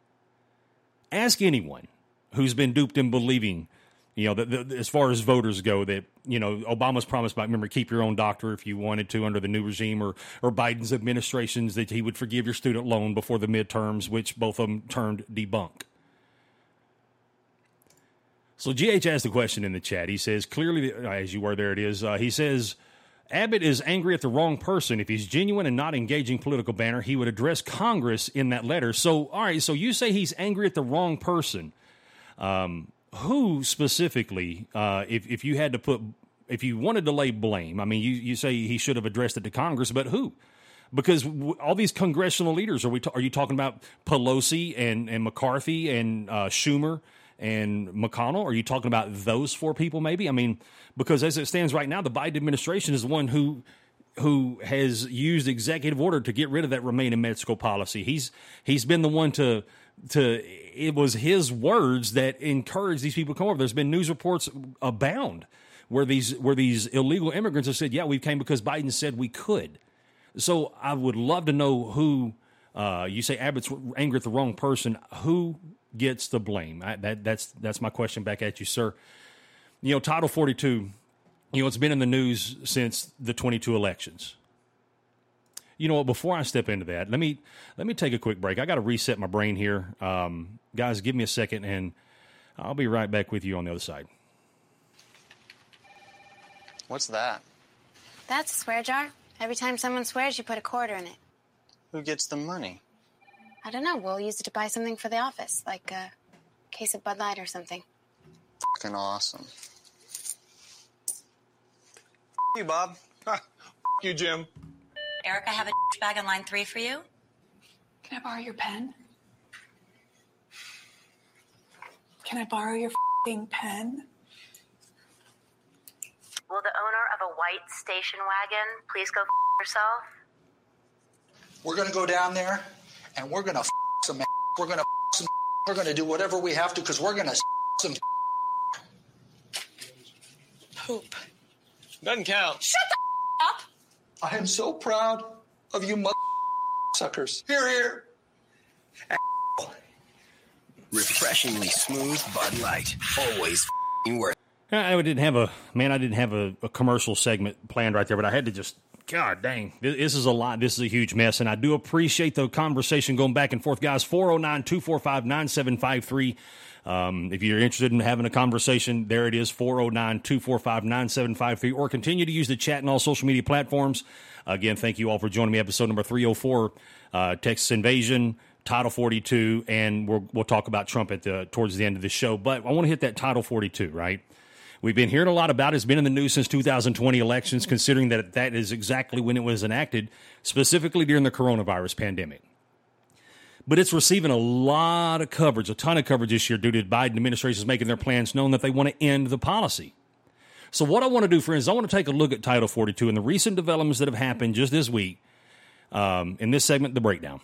Ask anyone who's been duped in believing, that as far as voters go, that, Obama's promised, remember, keep your own doctor if you wanted to under the new regime, or Biden's administrations that he would forgive your student loan before the midterms, which both of them turned debunk. So GH asked the question in the chat. He says, clearly, as you were, there it is. He says, Abbott is angry at the wrong person. If he's genuine and not engaging political banter, he would address Congress in that letter. So, all right, so you say he's angry at the wrong person. Who specifically, if you had to if you wanted to lay blame, I mean, you say he should have addressed it to Congress, but who? Because all these congressional leaders, are you talking about Pelosi and McCarthy and Schumer and McConnell? Are you talking about those four people maybe? I mean, because as it stands right now, the Biden administration is the one who has used executive order to get rid of that Remain in Mexico policy. He's been the one to it was his words that encouraged these people to come over. There's been news reports abound where these illegal immigrants have said, yeah, we came because Biden said we could. So I would love to know who, you say Abbott's angry at the wrong person, who gets the blame? That's my question back at you, sir. Title 42, it's been in the news since the 22 elections. You know what, before I step into that, let me take a quick break. I got to reset my brain here. Guys, give me a second, and I'll be right back with you on the other side. What's that? That's a swear jar. Every time someone swears, you put a quarter in it. Who gets the money? I don't know. We'll use it to buy something for the office, like a case of Bud Light or something. Fucking awesome. You, Bob. You, Jim. Eric, I have a bag on line 3 for you. Can I borrow your pen? Can I borrow your pen? Will the owner of a white station wagon please go yourself? We're going to go down there, and we're going to some. We're going to some. We're going to do whatever we have to, because we're going to some poop. Doesn't count. Shut the up! I am so proud of you, mother suckers. Here, here. Refreshingly smooth Bud Light. Always worth. I didn't have a commercial segment planned right there, but I had to just, God dang, this is a lot. This is a huge mess, and I do appreciate the conversation going back and forth, guys. 409-245-9753. If you're interested in having a conversation, there it is, 409-245-9753, or continue to use the chat and all social media platforms. Again, thank you all for joining me. Episode number 304, Texas Invasion, Title 42, and we'll talk about Trump towards the end of the show. But I want to hit that Title 42, right? We've been hearing a lot about it. It's been in the news since 2020 elections, considering that is exactly when it was enacted, specifically during the coronavirus pandemic. But it's receiving a lot of coverage, a ton of coverage this year due to the Biden administration making their plans known that they want to end the policy. So what I want to do, friends, I want to take a look at Title 42 and the recent developments that have happened just this week. In this segment, the breakdown.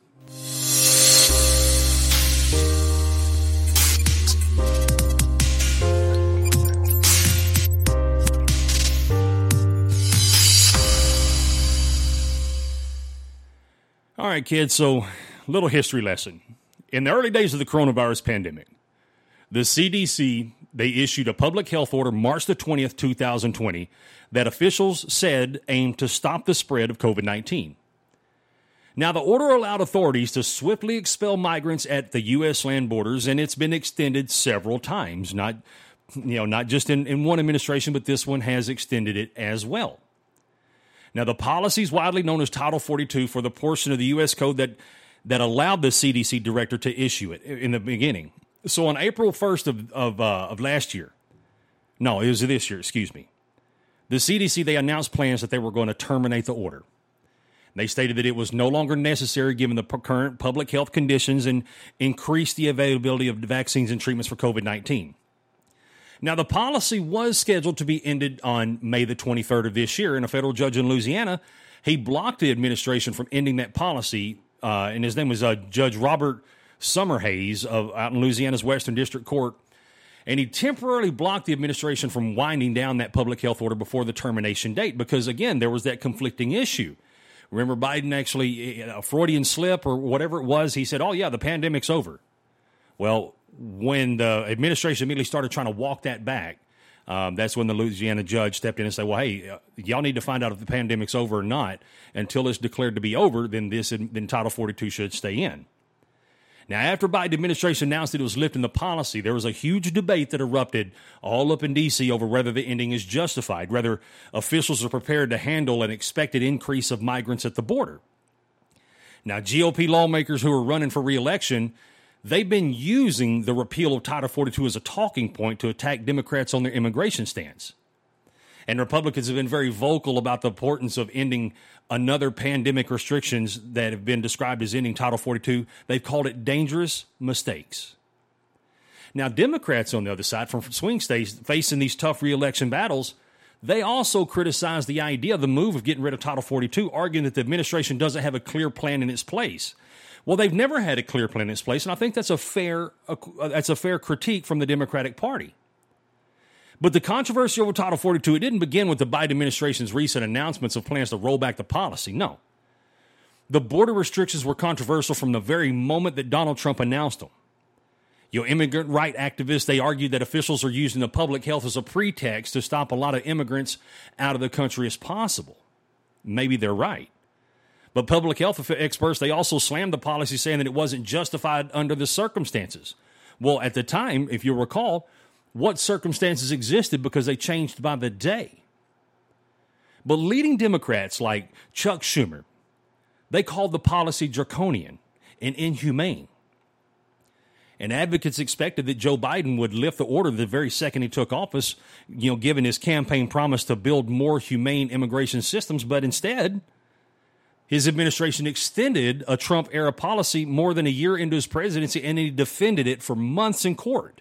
All right, kids, so little history lesson. In the early days of the coronavirus pandemic, the CDC, they issued a public health order March the 20th, 2020, that officials said aimed to stop the spread of COVID-19. Now, the order allowed authorities to swiftly expel migrants at the U.S. land borders, and it's been extended several times, not just in one administration, but this one has extended it as well. Now, the policy is widely known as Title 42 for the portion of the U.S. Code that allowed the CDC director to issue it in the beginning. So on April 1st of last year, no, it was this year, excuse me, the CDC, they announced plans that they were going to terminate the order. They stated that it was no longer necessary given the current public health conditions and increase the availability of vaccines and treatments for COVID-19. Now, the policy was scheduled to be ended on May the 23rd of this year, and a federal judge in Louisiana, he blocked the administration from ending that policy, and his name was Judge Robert Summerhays out in Louisiana's Western District Court, and he temporarily blocked the administration from winding down that public health order before the termination date because, again, there was that conflicting issue. Remember, Biden actually, a Freudian slip or whatever it was, he said, oh, yeah, the pandemic's over. Well, when the administration immediately started trying to walk that back, that's when the Louisiana judge stepped in and said, well, hey, y'all need to find out if the pandemic's over or not. Until it's declared to be over, then Title 42 should stay in. Now, after Biden administration announced that it was lifting the policy, there was a huge debate that erupted all up in D.C. over whether the ending is justified, whether officials are prepared to handle an expected increase of migrants at the border. Now, GOP lawmakers who are running for re-election, they've been using the repeal of Title 42 as a talking point to attack Democrats on their immigration stance. And Republicans have been very vocal about the importance of ending another pandemic restrictions that have been described as ending Title 42. They've called it dangerous mistakes. Now, Democrats on the other side from swing states facing these tough re-election battles, they also criticize the idea of the move of getting rid of Title 42, arguing that the administration doesn't have a clear plan in its place. Well, they've never had a clear plan in its place, and I think that's a fair critique from the Democratic Party. But the controversy over Title 42, it didn't begin with the Biden administration's recent announcements of plans to roll back the policy. No. The border restrictions were controversial from the very moment that Donald Trump announced them. Immigrant right activists, they argued that officials are using the public health as a pretext to stop a lot of immigrants out of the country as possible. Maybe they're right. But public health experts, they also slammed the policy, saying that it wasn't justified under the circumstances. Well, at the time, if you recall, what circumstances existed because they changed by the day. But leading Democrats like Chuck Schumer, they called the policy draconian and inhumane. And advocates expected that Joe Biden would lift the order the very second he took office, given his campaign promise to build more humane immigration systems. But instead, his administration extended a Trump-era policy more than a year into his presidency, and he defended it for months in court.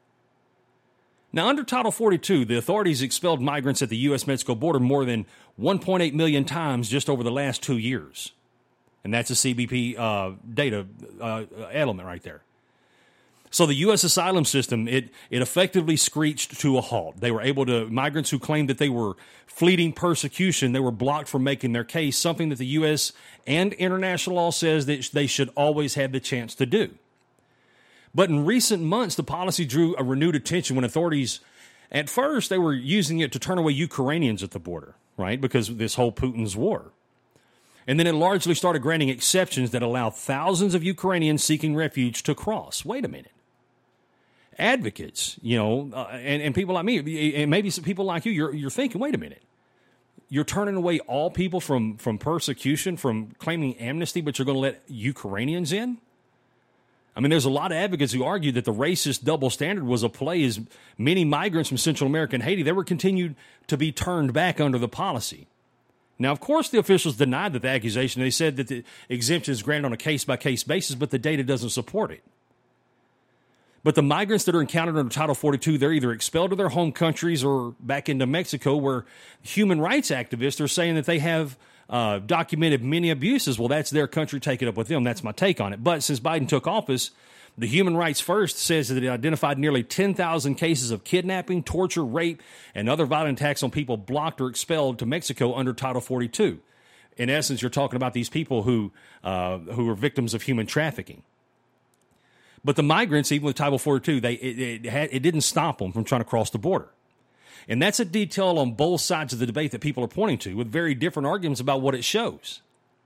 Now, under Title 42, the authorities expelled migrants at the U.S.-Mexico border more than 1.8 million times just over the last 2 years. And that's a CBP data element right there. So the U.S. asylum system, it effectively screeched to a halt. They were able to, migrants who claimed that they were fleeing persecution, they were blocked from making their case, something that the U.S. and international law says that they should always have the chance to do. But in recent months, the policy drew a renewed attention when authorities, at first, they were using it to turn away Ukrainians at the border, right? Because of this whole Putin's war. And then it largely started granting exceptions that allow thousands of Ukrainians seeking refuge to cross. Wait a minute. Advocates, and people like me, and maybe some people like you, you're thinking, wait a minute. You're turning away all people from persecution, from claiming amnesty, but you're going to let Ukrainians in? I mean, there's a lot of advocates who argue that the racist double standard was a play as many migrants from Central America and Haiti, they were continued to be turned back under the policy. Now, of course, the officials denied the accusation. They said that the exemption is granted on a case-by-case basis, but the data doesn't support it. But the migrants that are encountered under Title 42, they're either expelled to their home countries or back into Mexico, where human rights activists are saying that they have documented many abuses. Well, that's their country. Take it up with them. That's my take on it. But since Biden took office, the Human Rights First says that it identified nearly 10,000 cases of kidnapping, torture, rape, and other violent attacks on people blocked or expelled to Mexico under Title 42. In essence, you're talking about these people who were victims of human trafficking. But the migrants, even with Title 42, it didn't stop them from trying to cross the border. And that's a detail on both sides of the debate that people are pointing to, with very different arguments about what it shows.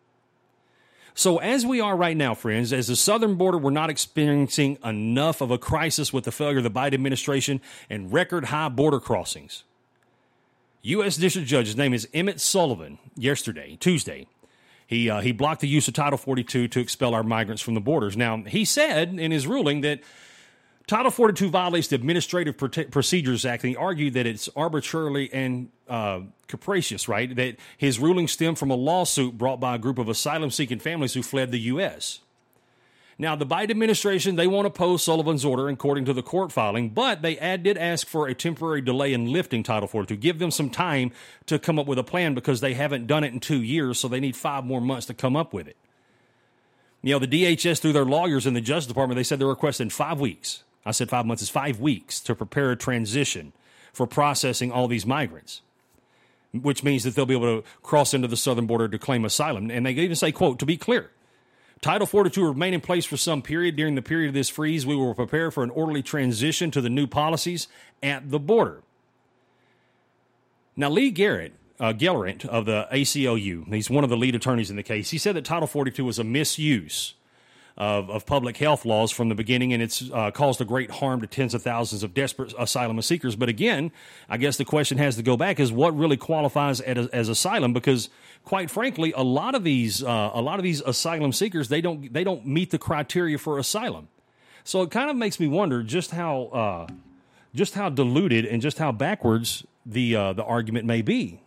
So as we are right now, friends, as the southern border, we're not experiencing enough of a crisis with the failure of the Biden administration and record high border crossings. U.S. District Judge, his name is Emmett Sullivan, Tuesday, he blocked the use of Title 42 to expel our migrants from the borders. Now, he said in his ruling that Title 42 violates the Administrative Procedures Act, and he argued that it's arbitrarily and capricious, right? That his ruling stemmed from a lawsuit brought by a group of asylum-seeking families who fled the U.S. Now, the Biden administration, they won't oppose Sullivan's order, according to the court filing, but they did ask for a temporary delay in lifting Title 42. Give them some time to come up with a plan because they haven't done it in 2 years, so they need 5 more months to come up with it. The DHS, through their lawyers in the Justice Department, they said they're requesting 5 weeks. I said 5 months is 5 weeks to prepare a transition for processing all these migrants, which means that they'll be able to cross into the southern border to claim asylum. And they even say, quote, to be clear, Title 42 will remain in place for some period. During the period of this freeze, we will prepare for an orderly transition to the new policies at the border. Now, Lee Garrett of the ACLU, he's one of the lead attorneys in the case, he said that Title 42 was a misuse of public health laws from the beginning, and it's caused a great harm to tens of thousands of desperate asylum seekers. But again, I guess the question has to go back is what really qualifies as asylum? Because quite frankly, a lot of these asylum seekers, they don't meet the criteria for asylum. So it kind of makes me wonder just how diluted and just how backwards the argument may be.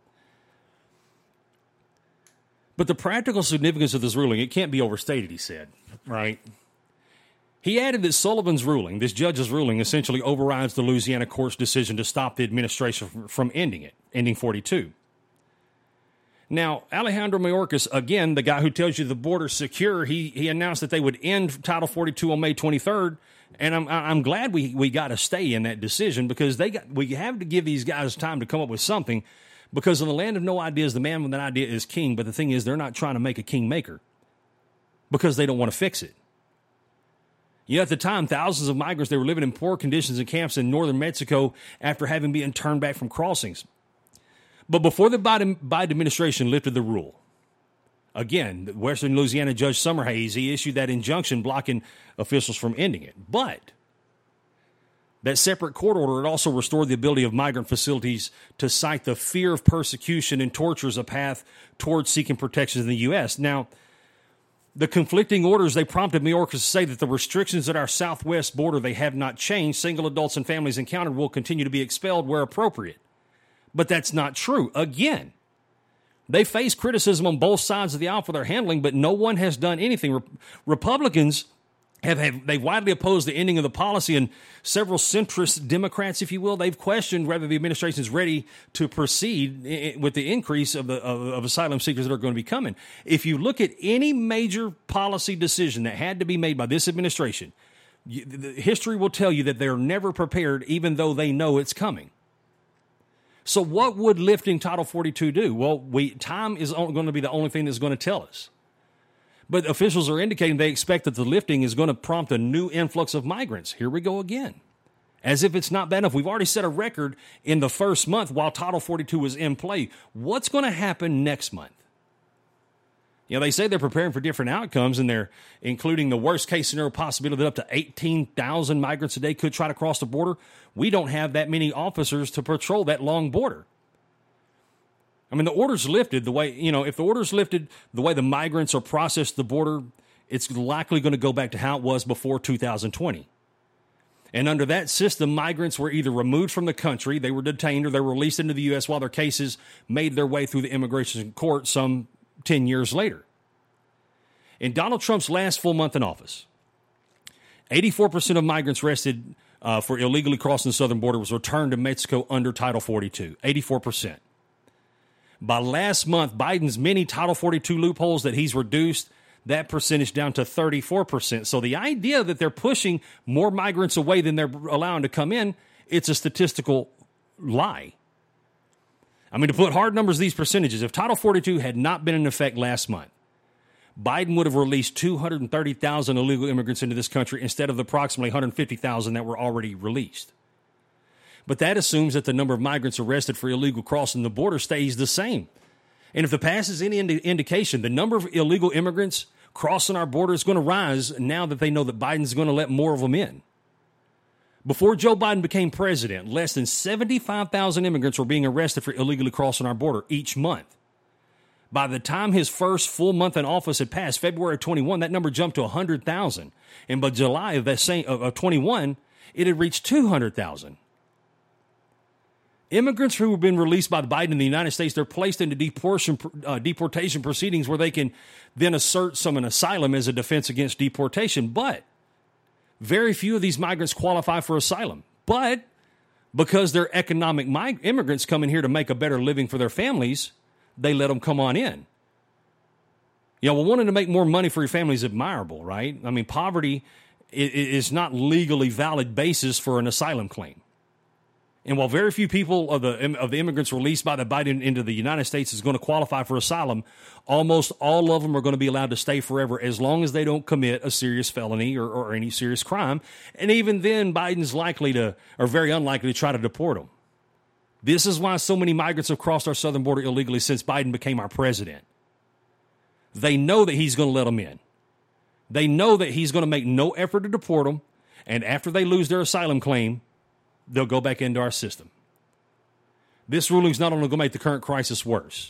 But the practical significance of this ruling, it can't be overstated, he said, right? He added that Sullivan's ruling, this judge's ruling, essentially overrides the Louisiana court's decision to stop the administration from ending 42. Now, Alejandro Mayorkas, again, the guy who tells you the border's secure, he announced that they would end Title 42 on May 23rd, and I'm glad we got to stay in that decision because we have to give these guys time to come up with something. Because in the land of no ideas, the man with an idea is king. But the thing is, they're not trying to make a kingmaker because they don't want to fix it. At the time, thousands of migrants, they were living in poor conditions in camps in northern Mexico after having been turned back from crossings. But before the Biden administration lifted the rule, Again, Western Louisiana Judge Summerhays, he issued that injunction blocking officials from ending it. But that separate court order, it also restored the ability of migrant facilities to cite the fear of persecution and torture as a path towards seeking protection in the U.S. Now, the conflicting orders, they prompted Mayorkas to say that the restrictions at our southwest border, they have not changed. Single adults and families encountered will continue to be expelled where appropriate. But that's not true. Again, they face criticism on both sides of the aisle for their handling, but no one has done anything. Republicans they've widely opposed the ending of the policy, and several centrist Democrats, if you will, they've questioned whether the administration is ready to proceed with the increase of asylum seekers that are going to be coming. If you look at any major policy decision that had to be made by this administration, history will tell you that they're never prepared, even though they know it's coming. So what would lifting Title 42 do? Well, time is going to be the only thing that's going to tell us. But officials are indicating they expect that the lifting is going to prompt a new influx of migrants. Here we go again. As if it's not bad enough. We've already set a record in the first month while Title 42 was in play. What's going to happen next month? You know, they say they're preparing for different outcomes, and they're including the worst case scenario possibility that up to 18,000 migrants a day could try to cross the border. We don't have that many officers to patrol that long border. I mean, the order's lifted the way, if the order's lifted the way the migrants are processed at the border, it's likely going to go back to how it was before 2020. And under that system, migrants were either removed from the country, they were detained, or they were released into the U.S. while their cases made their way through the immigration court some 10 years later. In Donald Trump's last full month in office, 84% of migrants arrested for illegally crossing the southern border was returned to Mexico under Title 42, 84%. By last month, Biden's many Title 42 loopholes that he's reduced that percentage down to 34%. So the idea that they're pushing more migrants away than they're allowing to come in, it's a statistical lie. I mean, to put hard numbers to these percentages, if Title 42 had not been in effect last month, Biden would have released 230,000 illegal immigrants into this country instead of the approximately 150,000 that were already released. But that assumes that the number of migrants arrested for illegal crossing the border stays the same. And if the past is any indication, the number of illegal immigrants crossing our border is going to rise now that they know that Biden's going to let more of them in. Before Joe Biden became president, less than 75,000 immigrants were being arrested for illegally crossing our border each month. By the time his first full month in office had passed, February of 21, that number jumped to 100,000. And by July of 21, it had reached 200,000. Immigrants who have been released by Biden in the United States, they're placed into deportation proceedings where they can then assert an asylum as a defense against deportation. But very few of these migrants qualify for asylum. But because they're economic immigrants coming here to make a better living for their families, they let them come on in. Wanting to make more money for your family is admirable, right? I mean, poverty is not legally valid basis for an asylum claim. And while very few people of the immigrants released by the Biden into the United States is going to qualify for asylum, almost all of them are going to be allowed to stay forever as long as they don't commit a serious felony or any serious crime. And even then, Biden's very unlikely to try to deport them. This is why so many migrants have crossed our southern border illegally since Biden became our president. They know that he's going to let them in. They know that he's going to make no effort to deport them. And after they lose their asylum claim, they'll go back into our system. This ruling is not only going to make the current crisis worse.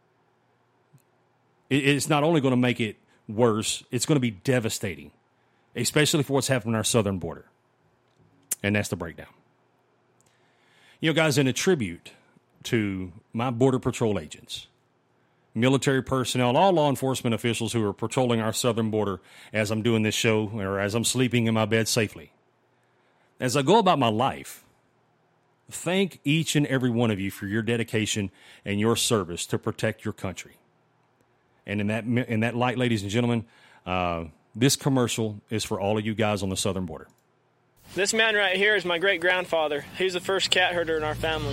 It's not only going to make it worse, it's going to be devastating, especially for what's happening on our southern border. And that's the breakdown. Guys, in a tribute to my Border Patrol agents, military personnel, all law enforcement officials who are patrolling our southern border as I'm doing this show or as I'm sleeping in my bed safely. As I go about my life, thank each and every one of you for your dedication and your service to protect your country. And in that light, ladies and gentlemen, this commercial is for all of you guys on the southern border. This man right here is my great-grandfather. He's the first cat herder in our family.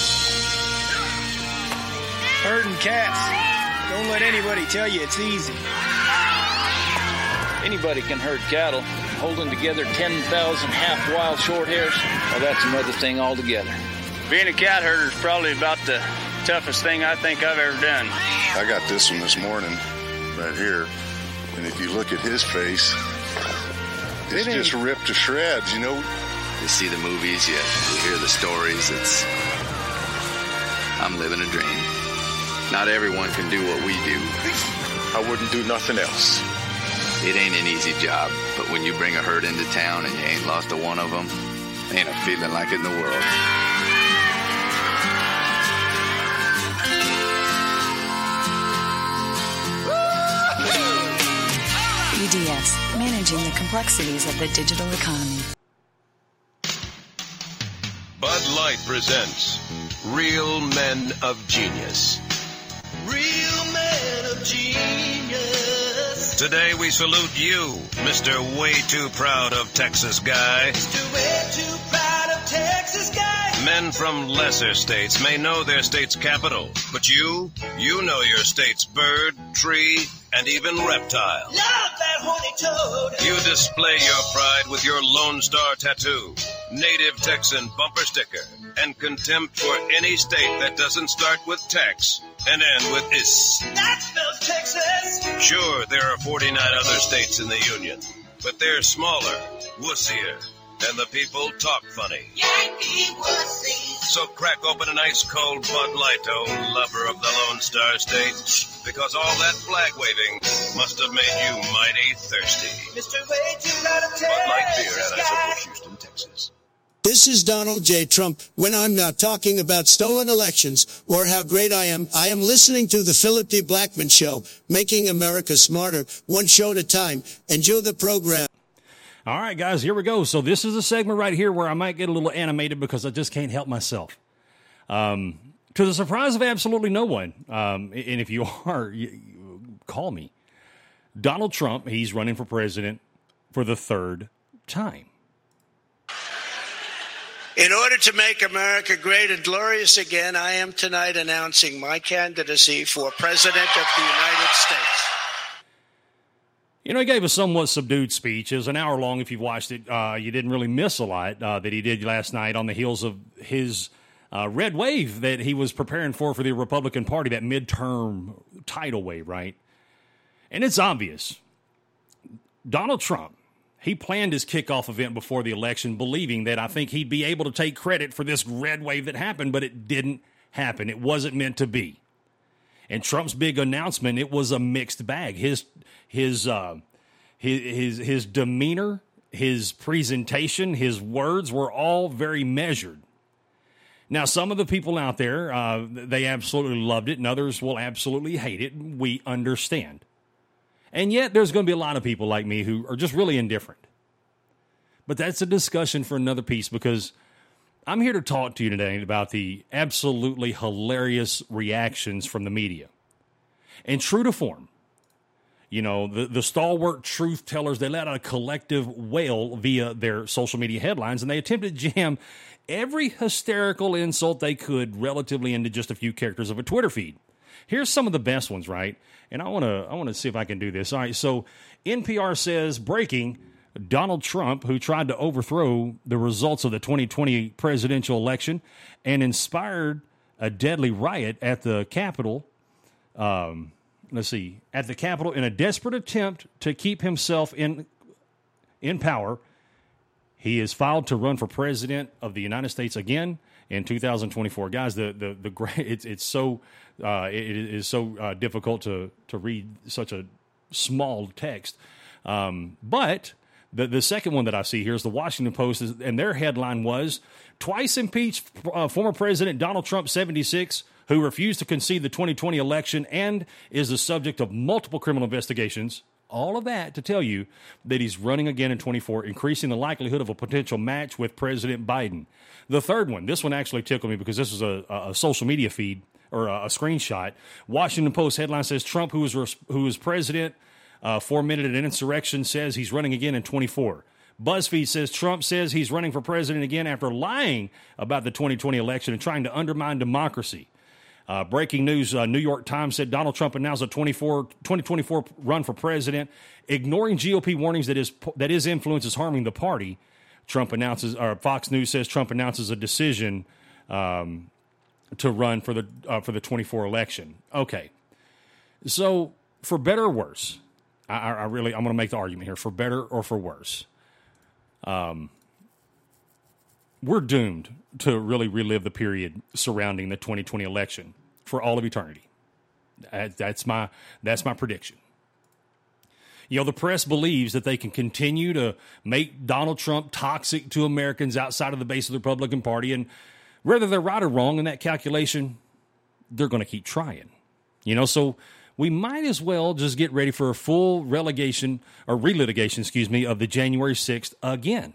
Herding cats. Don't let anybody tell you it's easy. Anybody can herd cattle. Holding together 10,000 half-wild short hairs, well, that's another thing altogether. Being a cat herder is probably about the toughest thing I think I've ever done. I got this one this morning. right here. And if you look at his face, it's just ripped to shreds, you know. You see the movies, you hear the stories. I'm living a dream. Not everyone can do what we do. I wouldn't do nothing else. It ain't an easy job, but when you bring a herd into town and you ain't lost a one of them, ain't a feeling like it in the world. UDS, managing the complexities of the digital economy. Bud Light presents Real Men of Genius. Real Men of Genius. Today we salute you, Mr. Way Too Proud of Texas Guy. Mr. Way Too Proud of Texas Guy. Men from lesser states may know their state's capital, but you know your state's bird, tree, and even reptile. Love that horny toad. You display your pride with your Lone Star tattoo, native Texan bumper sticker, and contempt for any state that doesn't start with Tex and end with is. That spells Texas. Sure, there are 49 other states in the Union, but they're smaller, wussier, and the people talk funny. Yankee wussy. So crack open an ice cold Bud Light, oh lover of the Lone Star State, because all that flag waving must have made you mighty thirsty. Mr. Way Too Proud of Texas. Bud Light beer, Anheuser-Busch, Houston, Texas. This is Donald J. Trump. When I'm not talking about stolen elections or how great I am listening to the Philip D. Blackman Show, making America smarter, one show at a time. Enjoy the program. All right, guys, here we go. So this is a segment right here where I might get a little animated because I just can't help myself. To the surprise of absolutely no one, and if you are, you call me. Donald Trump, he's running for president for the third time. In order to make America great and glorious again, I am tonight announcing my candidacy for President of the United States. You know, he gave a somewhat subdued speech. It was an hour long. If you've watched it, you didn't really miss a lot that he did last night on the heels of his red wave that he was preparing for the Republican Party, that midterm tidal wave, right? And it's obvious. Donald Trump, he planned his kickoff event before the election, believing that I think he'd be able to take credit for this red wave that happened, but it didn't happen. It wasn't meant to be. And Trump's big announcement, it was a mixed bag. His demeanor, his presentation, his words were all very measured. Now, some of the people out there, they absolutely loved it, and others will absolutely hate it. We understand. And yet, there's going to be a lot of people like me who are just really indifferent. But that's a discussion for another piece, because I'm here to talk to you today about the absolutely hilarious reactions from the media. And true to form, you know, the stalwart truth tellers, they let out a collective wail via their social media headlines, and they attempted to jam every hysterical insult they could relatively into just a few characters of a Twitter feed. Here's some of the best ones, right? And I want to see if I can do this. All right, so NPR says, breaking, Donald Trump, who tried to overthrow the results of the 2020 presidential election and inspired a deadly riot at the Capitol, at the Capitol in a desperate attempt to keep himself in power, he is filed to run for president of the United States again in 2024. Guys, it is so difficult to read such a small text. But the second one that I see here is the Washington Post, and their headline was, twice impeached former President Donald Trump, 76, who refused to concede the 2020 election and is the subject of multiple criminal investigations. All of that to tell you that he's running again in 24, increasing the likelihood of a potential match with President Biden. The third one, this one actually tickled me because this is a social media feed or a screenshot. Washington Post headline says, Trump, who is president, fomented an insurrection, says he's running again in 24. BuzzFeed says Trump says he's running for president again after lying about the 2020 election and trying to undermine democracy. Breaking news, New York Times said Donald Trump announced a 2024 run for president, ignoring GOP warnings that his influence is harming the party. Fox News says Trump announces a decision to run for the 24 election. Okay, so for better or worse, I'm going to make the argument here, for better or for worse, we're doomed to really relive the period surrounding the 2020 election for all of eternity. That's my prediction. You know, the press believes that they can continue to make Donald Trump toxic to Americans outside of the base of the Republican Party, and whether they're right or wrong in that calculation, they're going to keep trying. You know, so we might as well just get ready for a full relitigation of the January 6th again.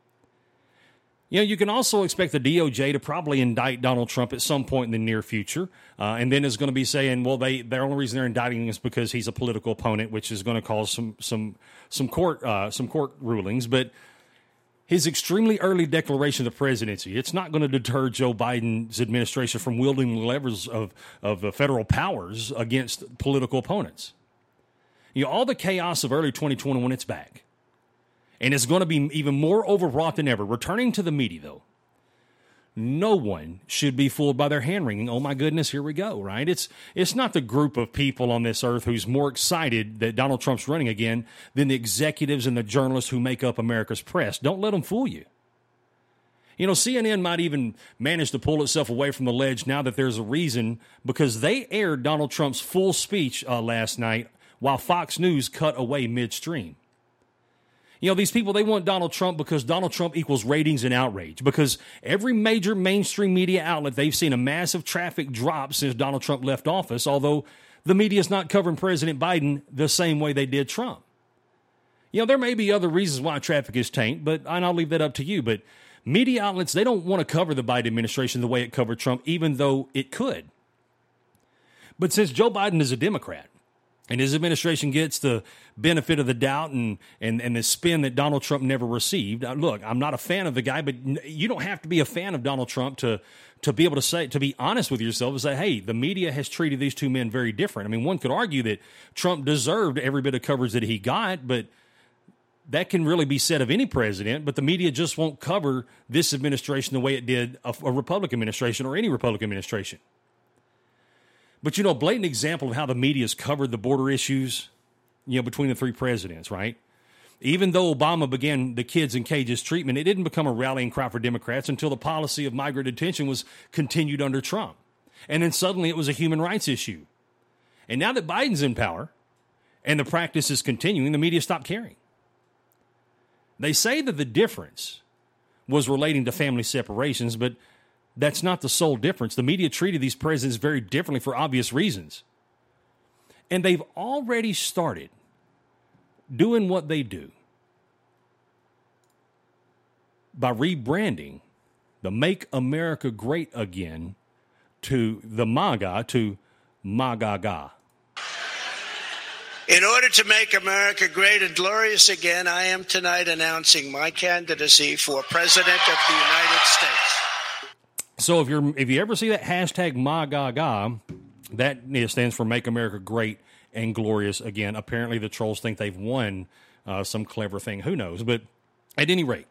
You know, you can also expect the DOJ to probably indict Donald Trump at some point in the near future, and then is going to be saying, well, the only reason they're indicting him is because he's a political opponent, which is going to cause some court rulings. But his extremely early declaration of the presidency, it's not going to deter Joe Biden's administration from wielding the levers of federal powers against political opponents. You know, all the chaos of early 2021, it's back. And it's going to be even more overwrought than ever. Returning to the media, though, no one should be fooled by their hand-wringing. Oh, my goodness, here we go, right? It's not the group of people on this earth who's more excited that Donald Trump's running again than the executives and the journalists who make up America's press. Don't let them fool you. You know, CNN might even manage to pull itself away from the ledge now that there's a reason, because they aired Donald Trump's full speech last night while Fox News cut away midstream. You know, these people, they want Donald Trump because Donald Trump equals ratings and outrage. Because every major mainstream media outlet, they've seen a massive traffic drop since Donald Trump left office, although the media's not covering President Biden the same way they did Trump. You know, there may be other reasons why traffic is tanked, and I'll leave that up to you. But media outlets, they don't want to cover the Biden administration the way it covered Trump, even though it could. But since Joe Biden is a Democrat, and his administration gets the benefit of the doubt and the spin that Donald Trump never received. Look, I'm not a fan of the guy, but you don't have to be a fan of Donald Trump to be able to say, to be honest with yourself and say, hey, the media has treated these two men very different. I mean, one could argue that Trump deserved every bit of coverage that he got, but that can really be said of any president, but the media just won't cover this administration the way it did a Republican administration or any Republican administration. But, you know, a blatant example of how the media has covered the border issues, you know, between the three presidents, right? Even though Obama began the kids in cages treatment, it didn't become a rallying cry for Democrats until the policy of migrant detention was continued under Trump. And then suddenly it was a human rights issue. And now that Biden's in power and the practice is continuing, the media stopped caring. They say that the difference was relating to family separations, but that's not the sole difference. The media treated these presidents very differently for obvious reasons. And they've already started doing what they do by rebranding the Make America Great Again to the MAGA to MAGA-GA. In order to make America great and glorious again, I am tonight announcing my candidacy for President of the United States. So if you ever see that hashtag MAGA-GA, that stands for Make America Great and Glorious Again. Apparently the trolls think they've won some clever thing. Who knows? But at any rate,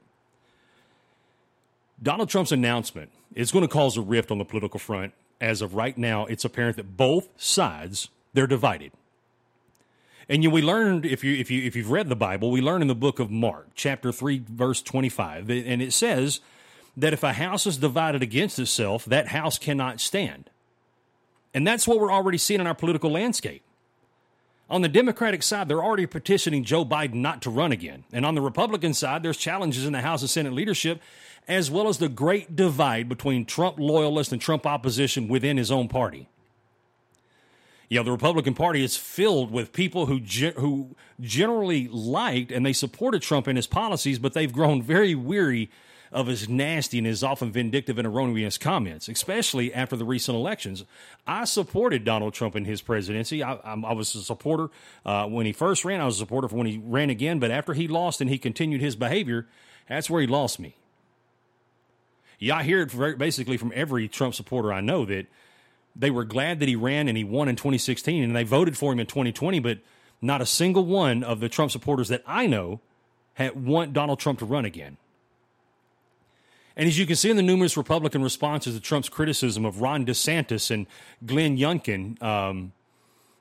Donald Trump's announcement is going to cause a rift on the political front. As of right now, it's apparent that both sides, they're divided. And we learned, if you've read the Bible, we learn in the book of Mark, chapter 3, verse 25, and it says that if a house is divided against itself, that house cannot stand. And that's what we're already seeing in our political landscape. On the Democratic side, they're already petitioning Joe Biden not to run again. And on the Republican side, there's challenges in the House and Senate leadership, as well as the great divide between Trump loyalists and Trump opposition within his own party. You know, the Republican Party is filled with people who generally liked and they supported Trump and his policies, but they've grown very weary of his nasty and his often vindictive and erroneous comments, especially after the recent elections. I supported Donald Trump in his presidency. I was a supporter when he first ran. I was a supporter for when he ran again. But after he lost and he continued his behavior, that's where he lost me. Yeah, I hear it basically from every Trump supporter I know that they were glad that he ran and he won in 2016 and they voted for him in 2020, but not a single one of the Trump supporters that I know want Donald Trump to run again. And as you can see in the numerous Republican responses to Trump's criticism of Ron DeSantis and Glenn Youngkin, and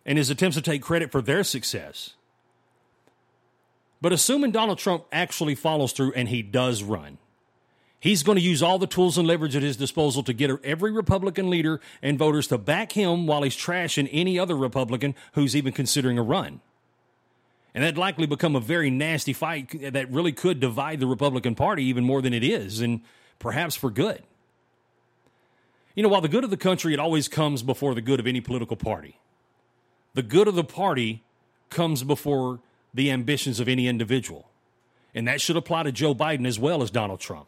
and his attempts to take credit for their success. But assuming Donald Trump actually follows through and he does run, he's going to use all the tools and leverage at his disposal to get every Republican leader and voters to back him while he's trashing any other Republican who's even considering a run. And that'd likely become a very nasty fight that really could divide the Republican Party even more than it is, and perhaps for good. You know, while the good of the country, it always comes before the good of any political party. The good of the party comes before the ambitions of any individual. And that should apply to Joe Biden as well as Donald Trump.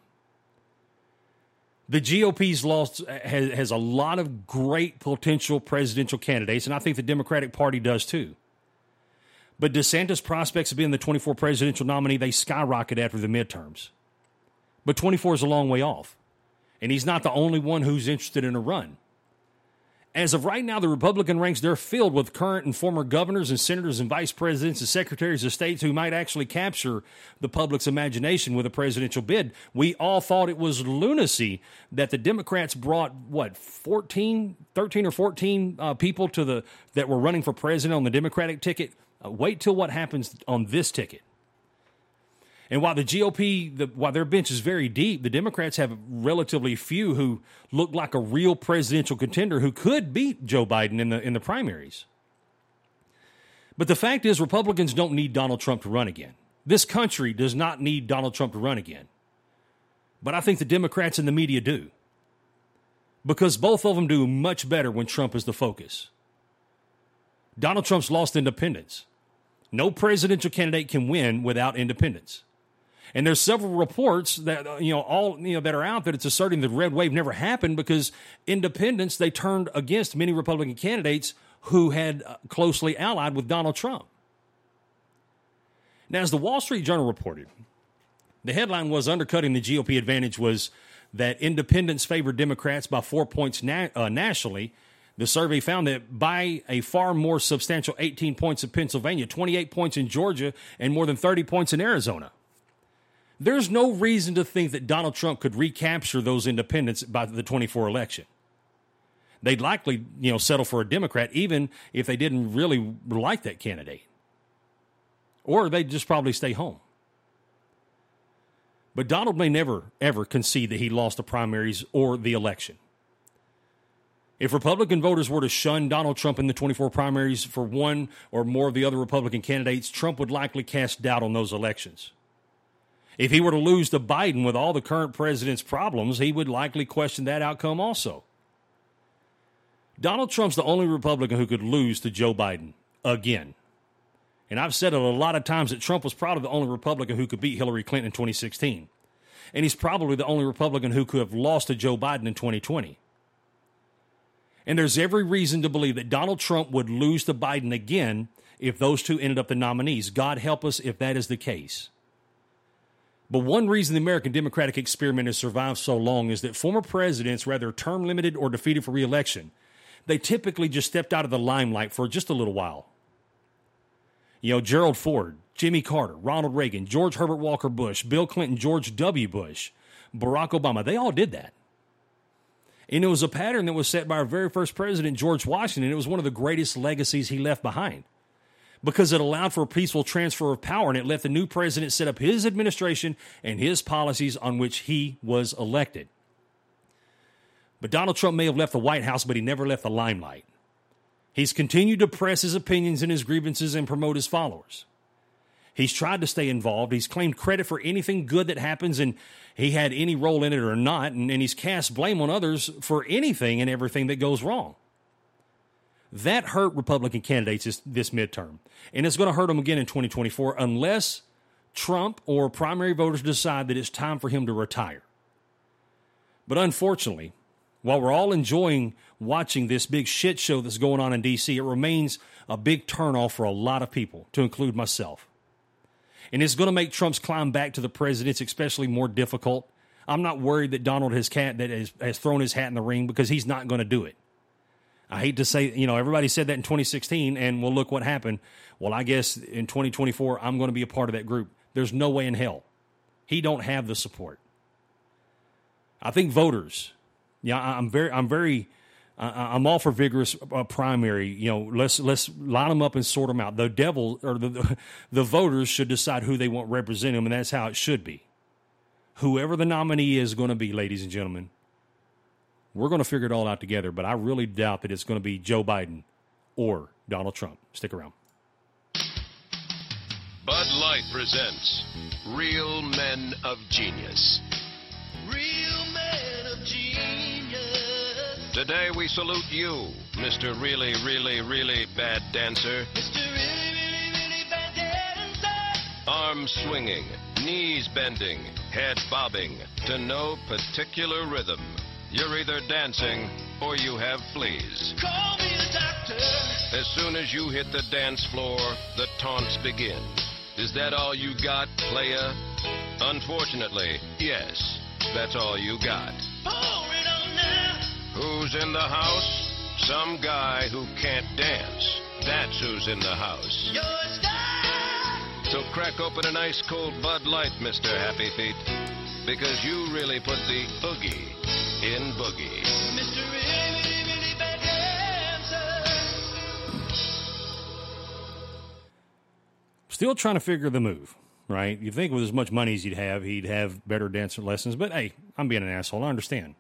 The GOP's lost has a lot of great potential presidential candidates, and I think the Democratic Party does too. But DeSantis' prospects of being the 24th presidential nominee, they skyrocket after the midterms. But 24 is a long way off, and he's not the only one who's interested in a run. As of right now, the Republican ranks, they're filled with current and former governors and senators and vice presidents and secretaries of states who might actually capture the public's imagination with a presidential bid. We all thought it was lunacy that the Democrats brought, 13 or 14 people that were running for president on the Democratic ticket. Wait till what happens on this ticket. And while the GOP, while their bench is very deep, the Democrats have relatively few who look like a real presidential contender who could beat Joe Biden in the primaries. But the fact is, Republicans don't need Donald Trump to run again. This country does not need Donald Trump to run again. But I think the Democrats and the media do. Because both of them do much better when Trump is the focus. Donald Trump's lost independence. No presidential candidate can win without independence. And there's several reports that that are out that it's asserting the red wave never happened because independents, they turned against many Republican candidates who had closely allied with Donald Trump. Now, as the Wall Street Journal reported, the headline was undercutting the GOP advantage was that independents favored Democrats by 4 points nationally. The survey found that by a far more substantial 18 points in Pennsylvania, 28 points in Georgia, and more than 30 points in Arizona. There's no reason to think that Donald Trump could recapture those independents by the 24 election. They'd likely, settle for a Democrat, even if they didn't really like that candidate. Or they'd just probably stay home. But Donald may never, ever concede that he lost the primaries or the election. If Republican voters were to shun Donald Trump in the 24 primaries for one or more of the other Republican candidates, Trump would likely cast doubt on those elections. If he were to lose to Biden with all the current president's problems, he would likely question that outcome also. Donald Trump's the only Republican who could lose to Joe Biden again. And I've said it a lot of times that Trump was probably the only Republican who could beat Hillary Clinton in 2016. And he's probably the only Republican who could have lost to Joe Biden in 2020. And there's every reason to believe that Donald Trump would lose to Biden again if those two ended up the nominees. God help us if that is the case. But one reason the American Democratic experiment has survived so long is that former presidents, whether term limited or defeated for re-election, they typically just stepped out of the limelight for just a little while. Gerald Ford, Jimmy Carter, Ronald Reagan, George Herbert Walker Bush, Bill Clinton, George W. Bush, Barack Obama, they all did that. And it was a pattern that was set by our very first president, George Washington. It was one of the greatest legacies he left behind because it allowed for a peaceful transfer of power and it let the new president set up his administration and his policies on which he was elected. But Donald Trump may have left the White House, but he never left the limelight. He's continued to press his opinions and his grievances and promote his followers. He's tried to stay involved. He's claimed credit for anything good that happens, and he had any role in it or not, and he's cast blame on others for anything and everything that goes wrong. That hurt Republican candidates this midterm, and it's going to hurt them again in 2024 unless Trump or primary voters decide that it's time for him to retire. But unfortunately, while we're all enjoying watching this big shit show that's going on in D.C., it remains a big turnoff for a lot of people, to include myself. And it's going to make Trump's climb back to the presidency especially more difficult. I'm not worried that Donald has thrown his hat in the ring because he's not going to do it. I hate to say, everybody said that in 2016, and well, look what happened. Well, I guess in 2024, I'm going to be a part of that group. There's no way in hell. He don't have the support. I think voters, I'm very I'm all for vigorous primary. You know, let's line them up and sort them out. The devil or the voters should decide who they want represent them, and that's how it should be. Whoever the nominee is going to be, ladies and gentlemen, we're going to figure it all out together. But I really doubt that it's going to be Joe Biden or Donald Trump. Stick around. Bud Light presents Real Men of Genius. Real Men of Genius. Today we salute you, Mr. Really, Really, Really Bad Dancer. Mr. Really, Really, Really Bad Dancer. Arms swinging, knees bending, head bobbing, to no particular rhythm. You're either dancing or you have fleas. Call me a doctor. As soon as you hit the dance floor, the taunts begin. Is that all you got, playa? Unfortunately, yes, that's all you got. Pour it on now. Who's in the house? Some guy who can't dance. That's who's in the house. You're a star. So crack open an ice cold Bud Light, Mr. Happy Feet, because you really put the oogie in boogie. Mr. Really, Really, Really Bad Dancer. Still trying to figure the move, right? You think with as much money as he'd have better dancer lessons. But, hey, I'm being an asshole. I understand.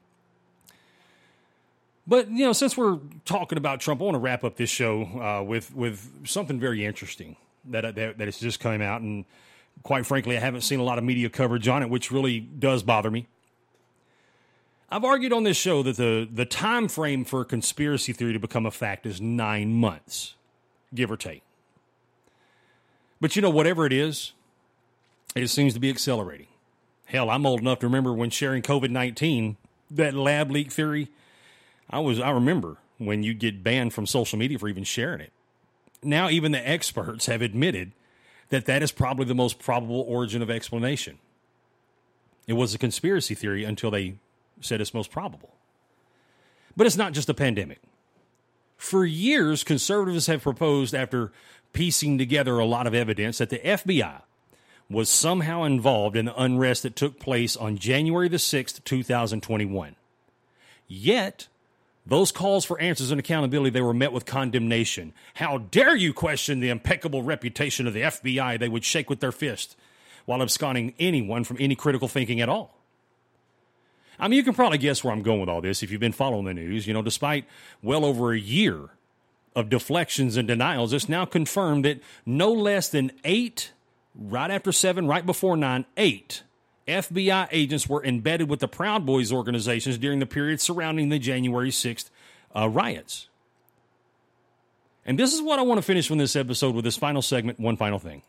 But, you know, since we're talking about Trump, I want to wrap up this show with something very interesting that has just come out. And, quite frankly, I haven't seen a lot of media coverage on it, which really does bother me. I've argued on this show that the time frame for a conspiracy theory to become a fact is 9 months, give or take. But, you know, whatever it is, it seems to be accelerating. Hell, I'm old enough to remember when sharing COVID-19, that lab leak theory, I remember when you get banned from social media for even sharing it. Now even the experts have admitted that is probably the most probable origin of explanation. It was a conspiracy theory until they said it's most probable. But it's not just a pandemic. For years, conservatives have proposed, after piecing together a lot of evidence, that the FBI was somehow involved in the unrest that took place on January the 6th, 2021. Yet, those calls for answers and accountability, they were met with condemnation. How dare you question the impeccable reputation of the FBI? They would shake with their fist while absconding anyone from any critical thinking at all. I mean, you can probably guess where I'm going with all this if you've been following the news. You know, despite well over a year of deflections and denials, it's now confirmed that no less than 8, right after 7, right before 9, 8 FBI agents were embedded with the Proud Boys organizations during the period surrounding the January 6th riots. And this is what I want to finish with this episode, with this final segment, one final thing.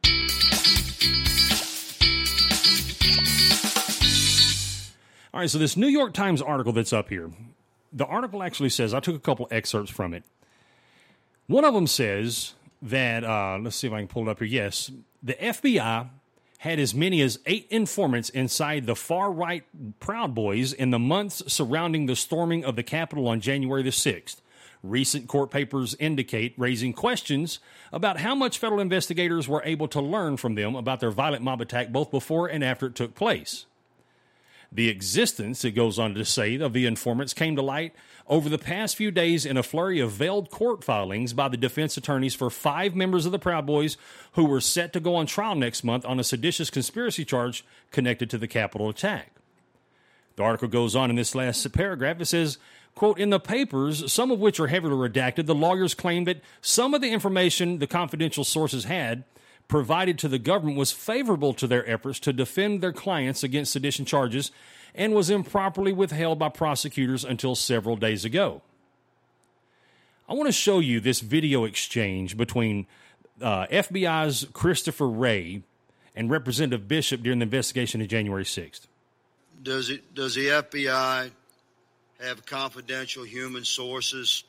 All right, so this New York Times article that's up here, the article actually says, I took a couple excerpts from it. One of them says that, let's see if I can pull it up here. Yes, the FBI had as many as 8 informants inside the far-right Proud Boys in the months surrounding the storming of the Capitol on January the 6th. Recent court papers indicate raising questions about how much federal investigators were able to learn from them about their violent mob attack both before and after it took place. The existence, it goes on to say, of the informants came to light over the past few days in a flurry of veiled court filings by the defense attorneys for 5 members of the Proud Boys who were set to go on trial next month on a seditious conspiracy charge connected to the Capitol attack. The article goes on in this last paragraph. It says, quote, in the papers, some of which are heavily redacted, the lawyers claim that some of the information the confidential sources had provided to the government was favorable to their efforts to defend their clients against sedition charges and was improperly withheld by prosecutors until several days ago. I want to show you this video exchange between FBI's Christopher Wray and Representative Bishop during the investigation of January 6th. Does the FBI have confidential human sources?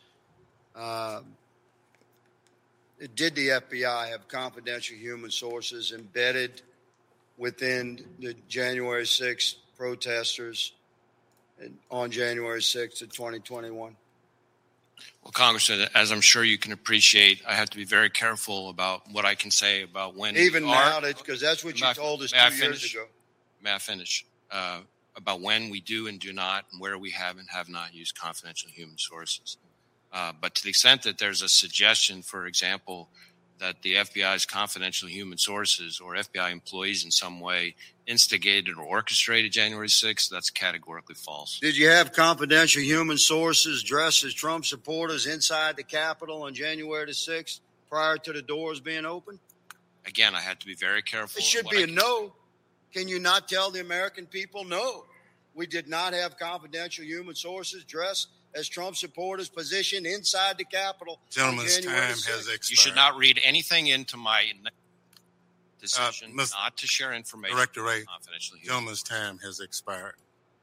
Did the FBI have confidential human sources embedded within the January 6th protesters on January 6th of 2021? Well, Congressman, as I'm sure you can appreciate, I have to be very careful about what I can say about when. Even now, because that's what you told us 2 years ago. May I finish? about when we do and do not, and where we have and have not used confidential human sources. But to the extent that there's a suggestion, for example, that the FBI's confidential human sources or FBI employees in some way instigated or orchestrated January 6th, that's categorically false. Did you have confidential human sources dressed as Trump supporters inside the Capitol on January the 6th prior to the doors being open? Again, I had to be very careful. It should be a no. Can you not tell the American people, no, we did not have confidential human sources dressed as Trump supporters positioned inside the Capitol? Gentleman's time has expired. You should not read anything into my decision not to share information. Director Ray, confidential human. Gentleman's time has expired.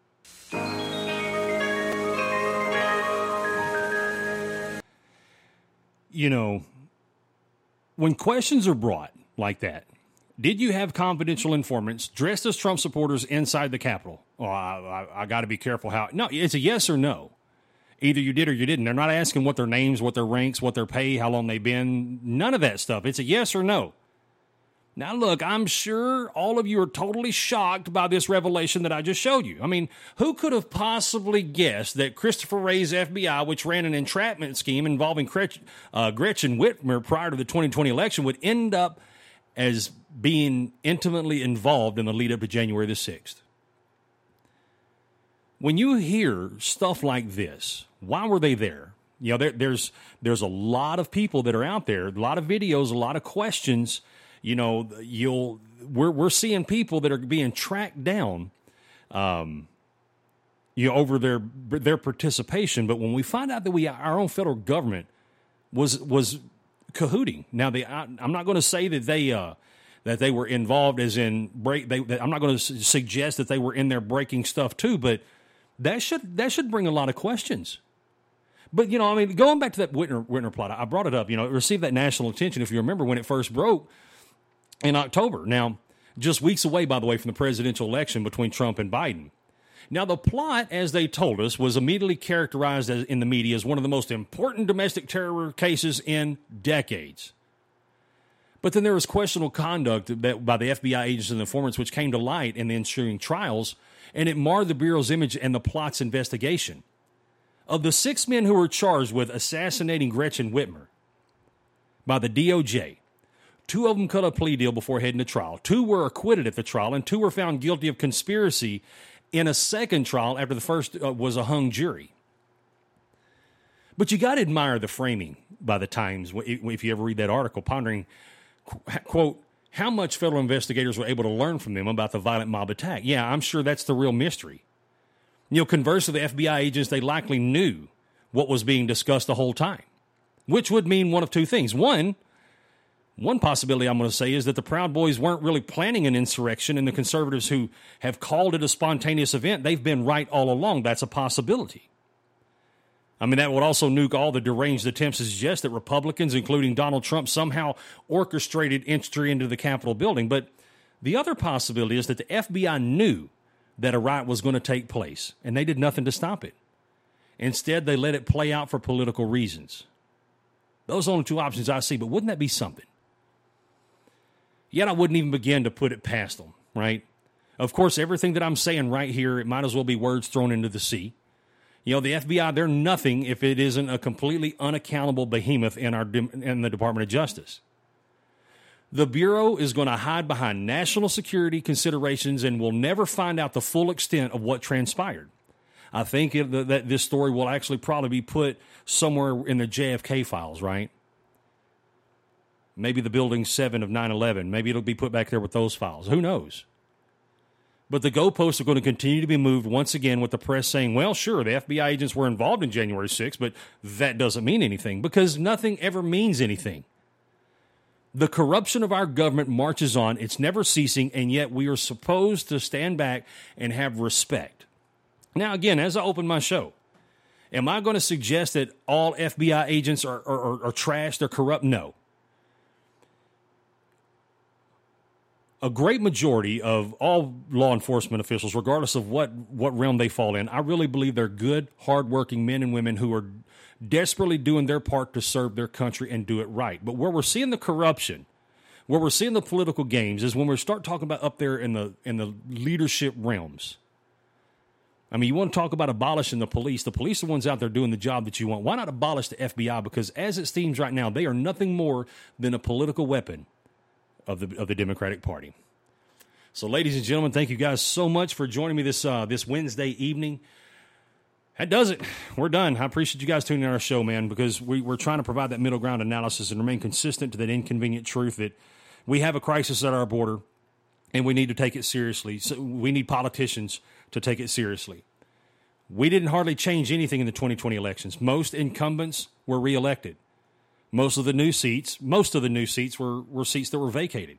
You know, when questions are brought like that, did you have confidential informants dressed as Trump supporters inside the Capitol? Oh, I got to be careful how. No, it's a yes or no. Either you did or you didn't. They're not asking what their names, what their ranks, what their pay, how long they've been. None of that stuff. It's a yes or no. Now, look, I'm sure all of you are totally shocked by this revelation that I just showed you. I mean, who could have possibly guessed that Christopher Wray's FBI, which ran an entrapment scheme involving Gretchen Whitmer prior to the 2020 election, would end up as being intimately involved in the lead up to January the 6th? When you hear stuff like this, why were they there? You know, there's a lot of people that are out there, a lot of videos, a lot of questions. You know, we're seeing people that are being tracked down, over their participation. But when we find out that our own federal government was cahooting. Now, I'm not going to say that they were involved as in I'm not going to suggest that they were in there breaking stuff too, but that should bring a lot of questions. But, you know, I mean, going back to that Whitmer plot, I brought it up, you know, it received that national attention, if you remember, when it first broke in October. Now, just weeks away, by the way, from the presidential election between Trump and Biden. Now, the plot, as they told us, was immediately characterized in the media as one of the most important domestic terror cases in decades. But then there was questionable conduct by the FBI agents and informants, which came to light in the ensuing trials, and it marred the Bureau's image and the plot's investigation. Of the 6 men who were charged with assassinating Gretchen Whitmer by the DOJ, 2 of them cut a plea deal before heading to trial. 2 were acquitted at the trial, and 2 were found guilty of conspiracy in a second trial after the first was a hung jury. But you got to admire the framing by the Times if you ever read that article, pondering, quote, how much federal investigators were able to learn from them about the violent mob attack. Yeah, I'm sure that's the real mystery. You know, conversely, the FBI agents, they likely knew what was being discussed the whole time, which would mean one of 2 things. One possibility I'm going to say is that the Proud Boys weren't really planning an insurrection, and the conservatives who have called it a spontaneous event, they've been right all along. That's a possibility. I mean, that would also nuke all the deranged attempts to suggest that Republicans, including Donald Trump, somehow orchestrated entry into the Capitol building. But the other possibility is that the FBI knew that a riot was going to take place, and they did nothing to stop it. Instead, they let it play out for political reasons. Those are the only 2 options I see, but wouldn't that be something? Yet I wouldn't even begin to put it past them, right? Of course, everything that I'm saying right here, it might as well be words thrown into the sea. You know, the FBI, they're nothing if it isn't a completely unaccountable behemoth in the Department of Justice. The Bureau is going to hide behind national security considerations and will never find out the full extent of what transpired. I think that this story will actually probably be put somewhere in the JFK files, right? Maybe the Building 7 of 9/11. Maybe it'll be put back there with those files. Who knows? But the goalposts are going to continue to be moved once again with the press saying, well, sure, the FBI agents were involved in January 6th, but that doesn't mean anything because nothing ever means anything. The corruption of our government marches on. It's never ceasing, and yet we are supposed to stand back and have respect. Now, again, as I open my show, am I going to suggest that all FBI agents are trashed, they're corrupt? No. A great majority of all law enforcement officials, regardless of what realm they fall in, I really believe they're good, hardworking men and women who are desperately doing their part to serve their country and do it right. But where we're seeing the corruption, where we're seeing the political games, is when we start talking about up there in the leadership realms. I mean, you want to talk about abolishing the police. The police are the ones out there doing the job that you want. Why not abolish the FBI? Because as it seems right now, they are nothing more than a political weapon of the Democratic Party. So, ladies and gentlemen, thank you guys so much for joining me this Wednesday evening. That does it. We're done. I appreciate you guys tuning in our show, man, because we're trying to provide that middle ground analysis and remain consistent to that inconvenient truth that we have a crisis at our border and we need to take it seriously. So we need politicians to take it seriously. We didn't hardly change anything in the 2020 elections. Most incumbents were reelected. Most of the new seats were seats that were vacated.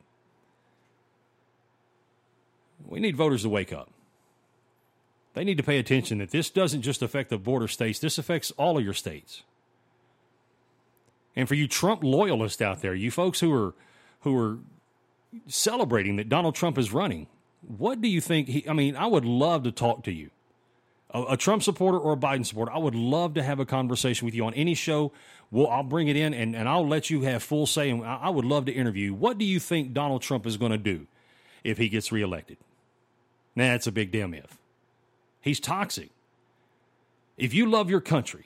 We need voters to wake up. They need to pay attention that this doesn't just affect the border states. This affects all of your states. And for you Trump loyalists out there, you folks who are celebrating that Donald Trump is running, what do you think? I would love to talk to you. A Trump supporter or a Biden supporter, I would love to have a conversation with you on any show. I'll bring it in, and I'll let you have full say, and I would love to interview you. What do you think Donald Trump is going to do if he gets reelected? Nah, that's a big damn if. He's toxic. If you love your country,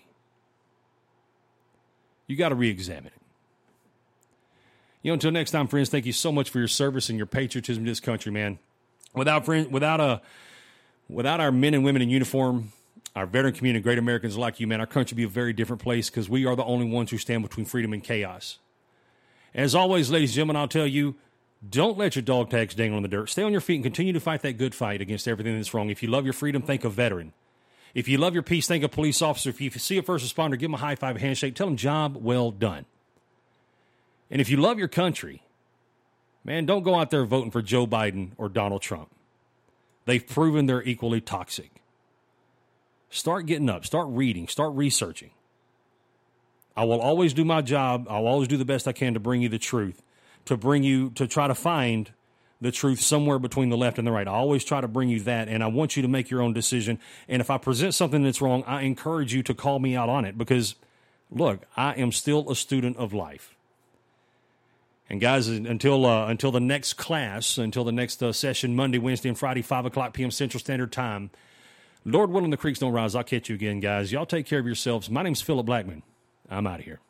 you got to re-examine it. Until next time, friends, thank you so much for your service and your patriotism to this country, man. Without our men and women in uniform, our veteran community, great Americans like you, man, our country would be a very different place because we are the only ones who stand between freedom and chaos. As always, ladies and gentlemen, I'll tell you, don't let your dog tags dangle in the dirt. Stay on your feet and continue to fight that good fight against everything that's wrong. If you love your freedom, think of veteran. If you love your peace, think of police officer. If you see a first responder, give him a high five, a handshake. Tell him job well done. And if you love your country, man, don't go out there voting for Joe Biden or Donald Trump. They've proven they're equally toxic. Start getting up. Start reading. Start researching. I will always do my job. I'll always do the best I can to bring you the truth, to try to find the truth somewhere between the left and the right. I always try to bring you that, and I want you to make your own decision. And if I present something that's wrong, I encourage you to call me out on it because, look, I am still a student of life. And guys, until the next class, until the next session, Monday, Wednesday, and Friday, 5 o'clock p.m. Central Standard Time, Lord willing, the creeks don't rise. I'll catch you again, guys. Y'all take care of yourselves. My name's Philip Blackman. I'm out of here.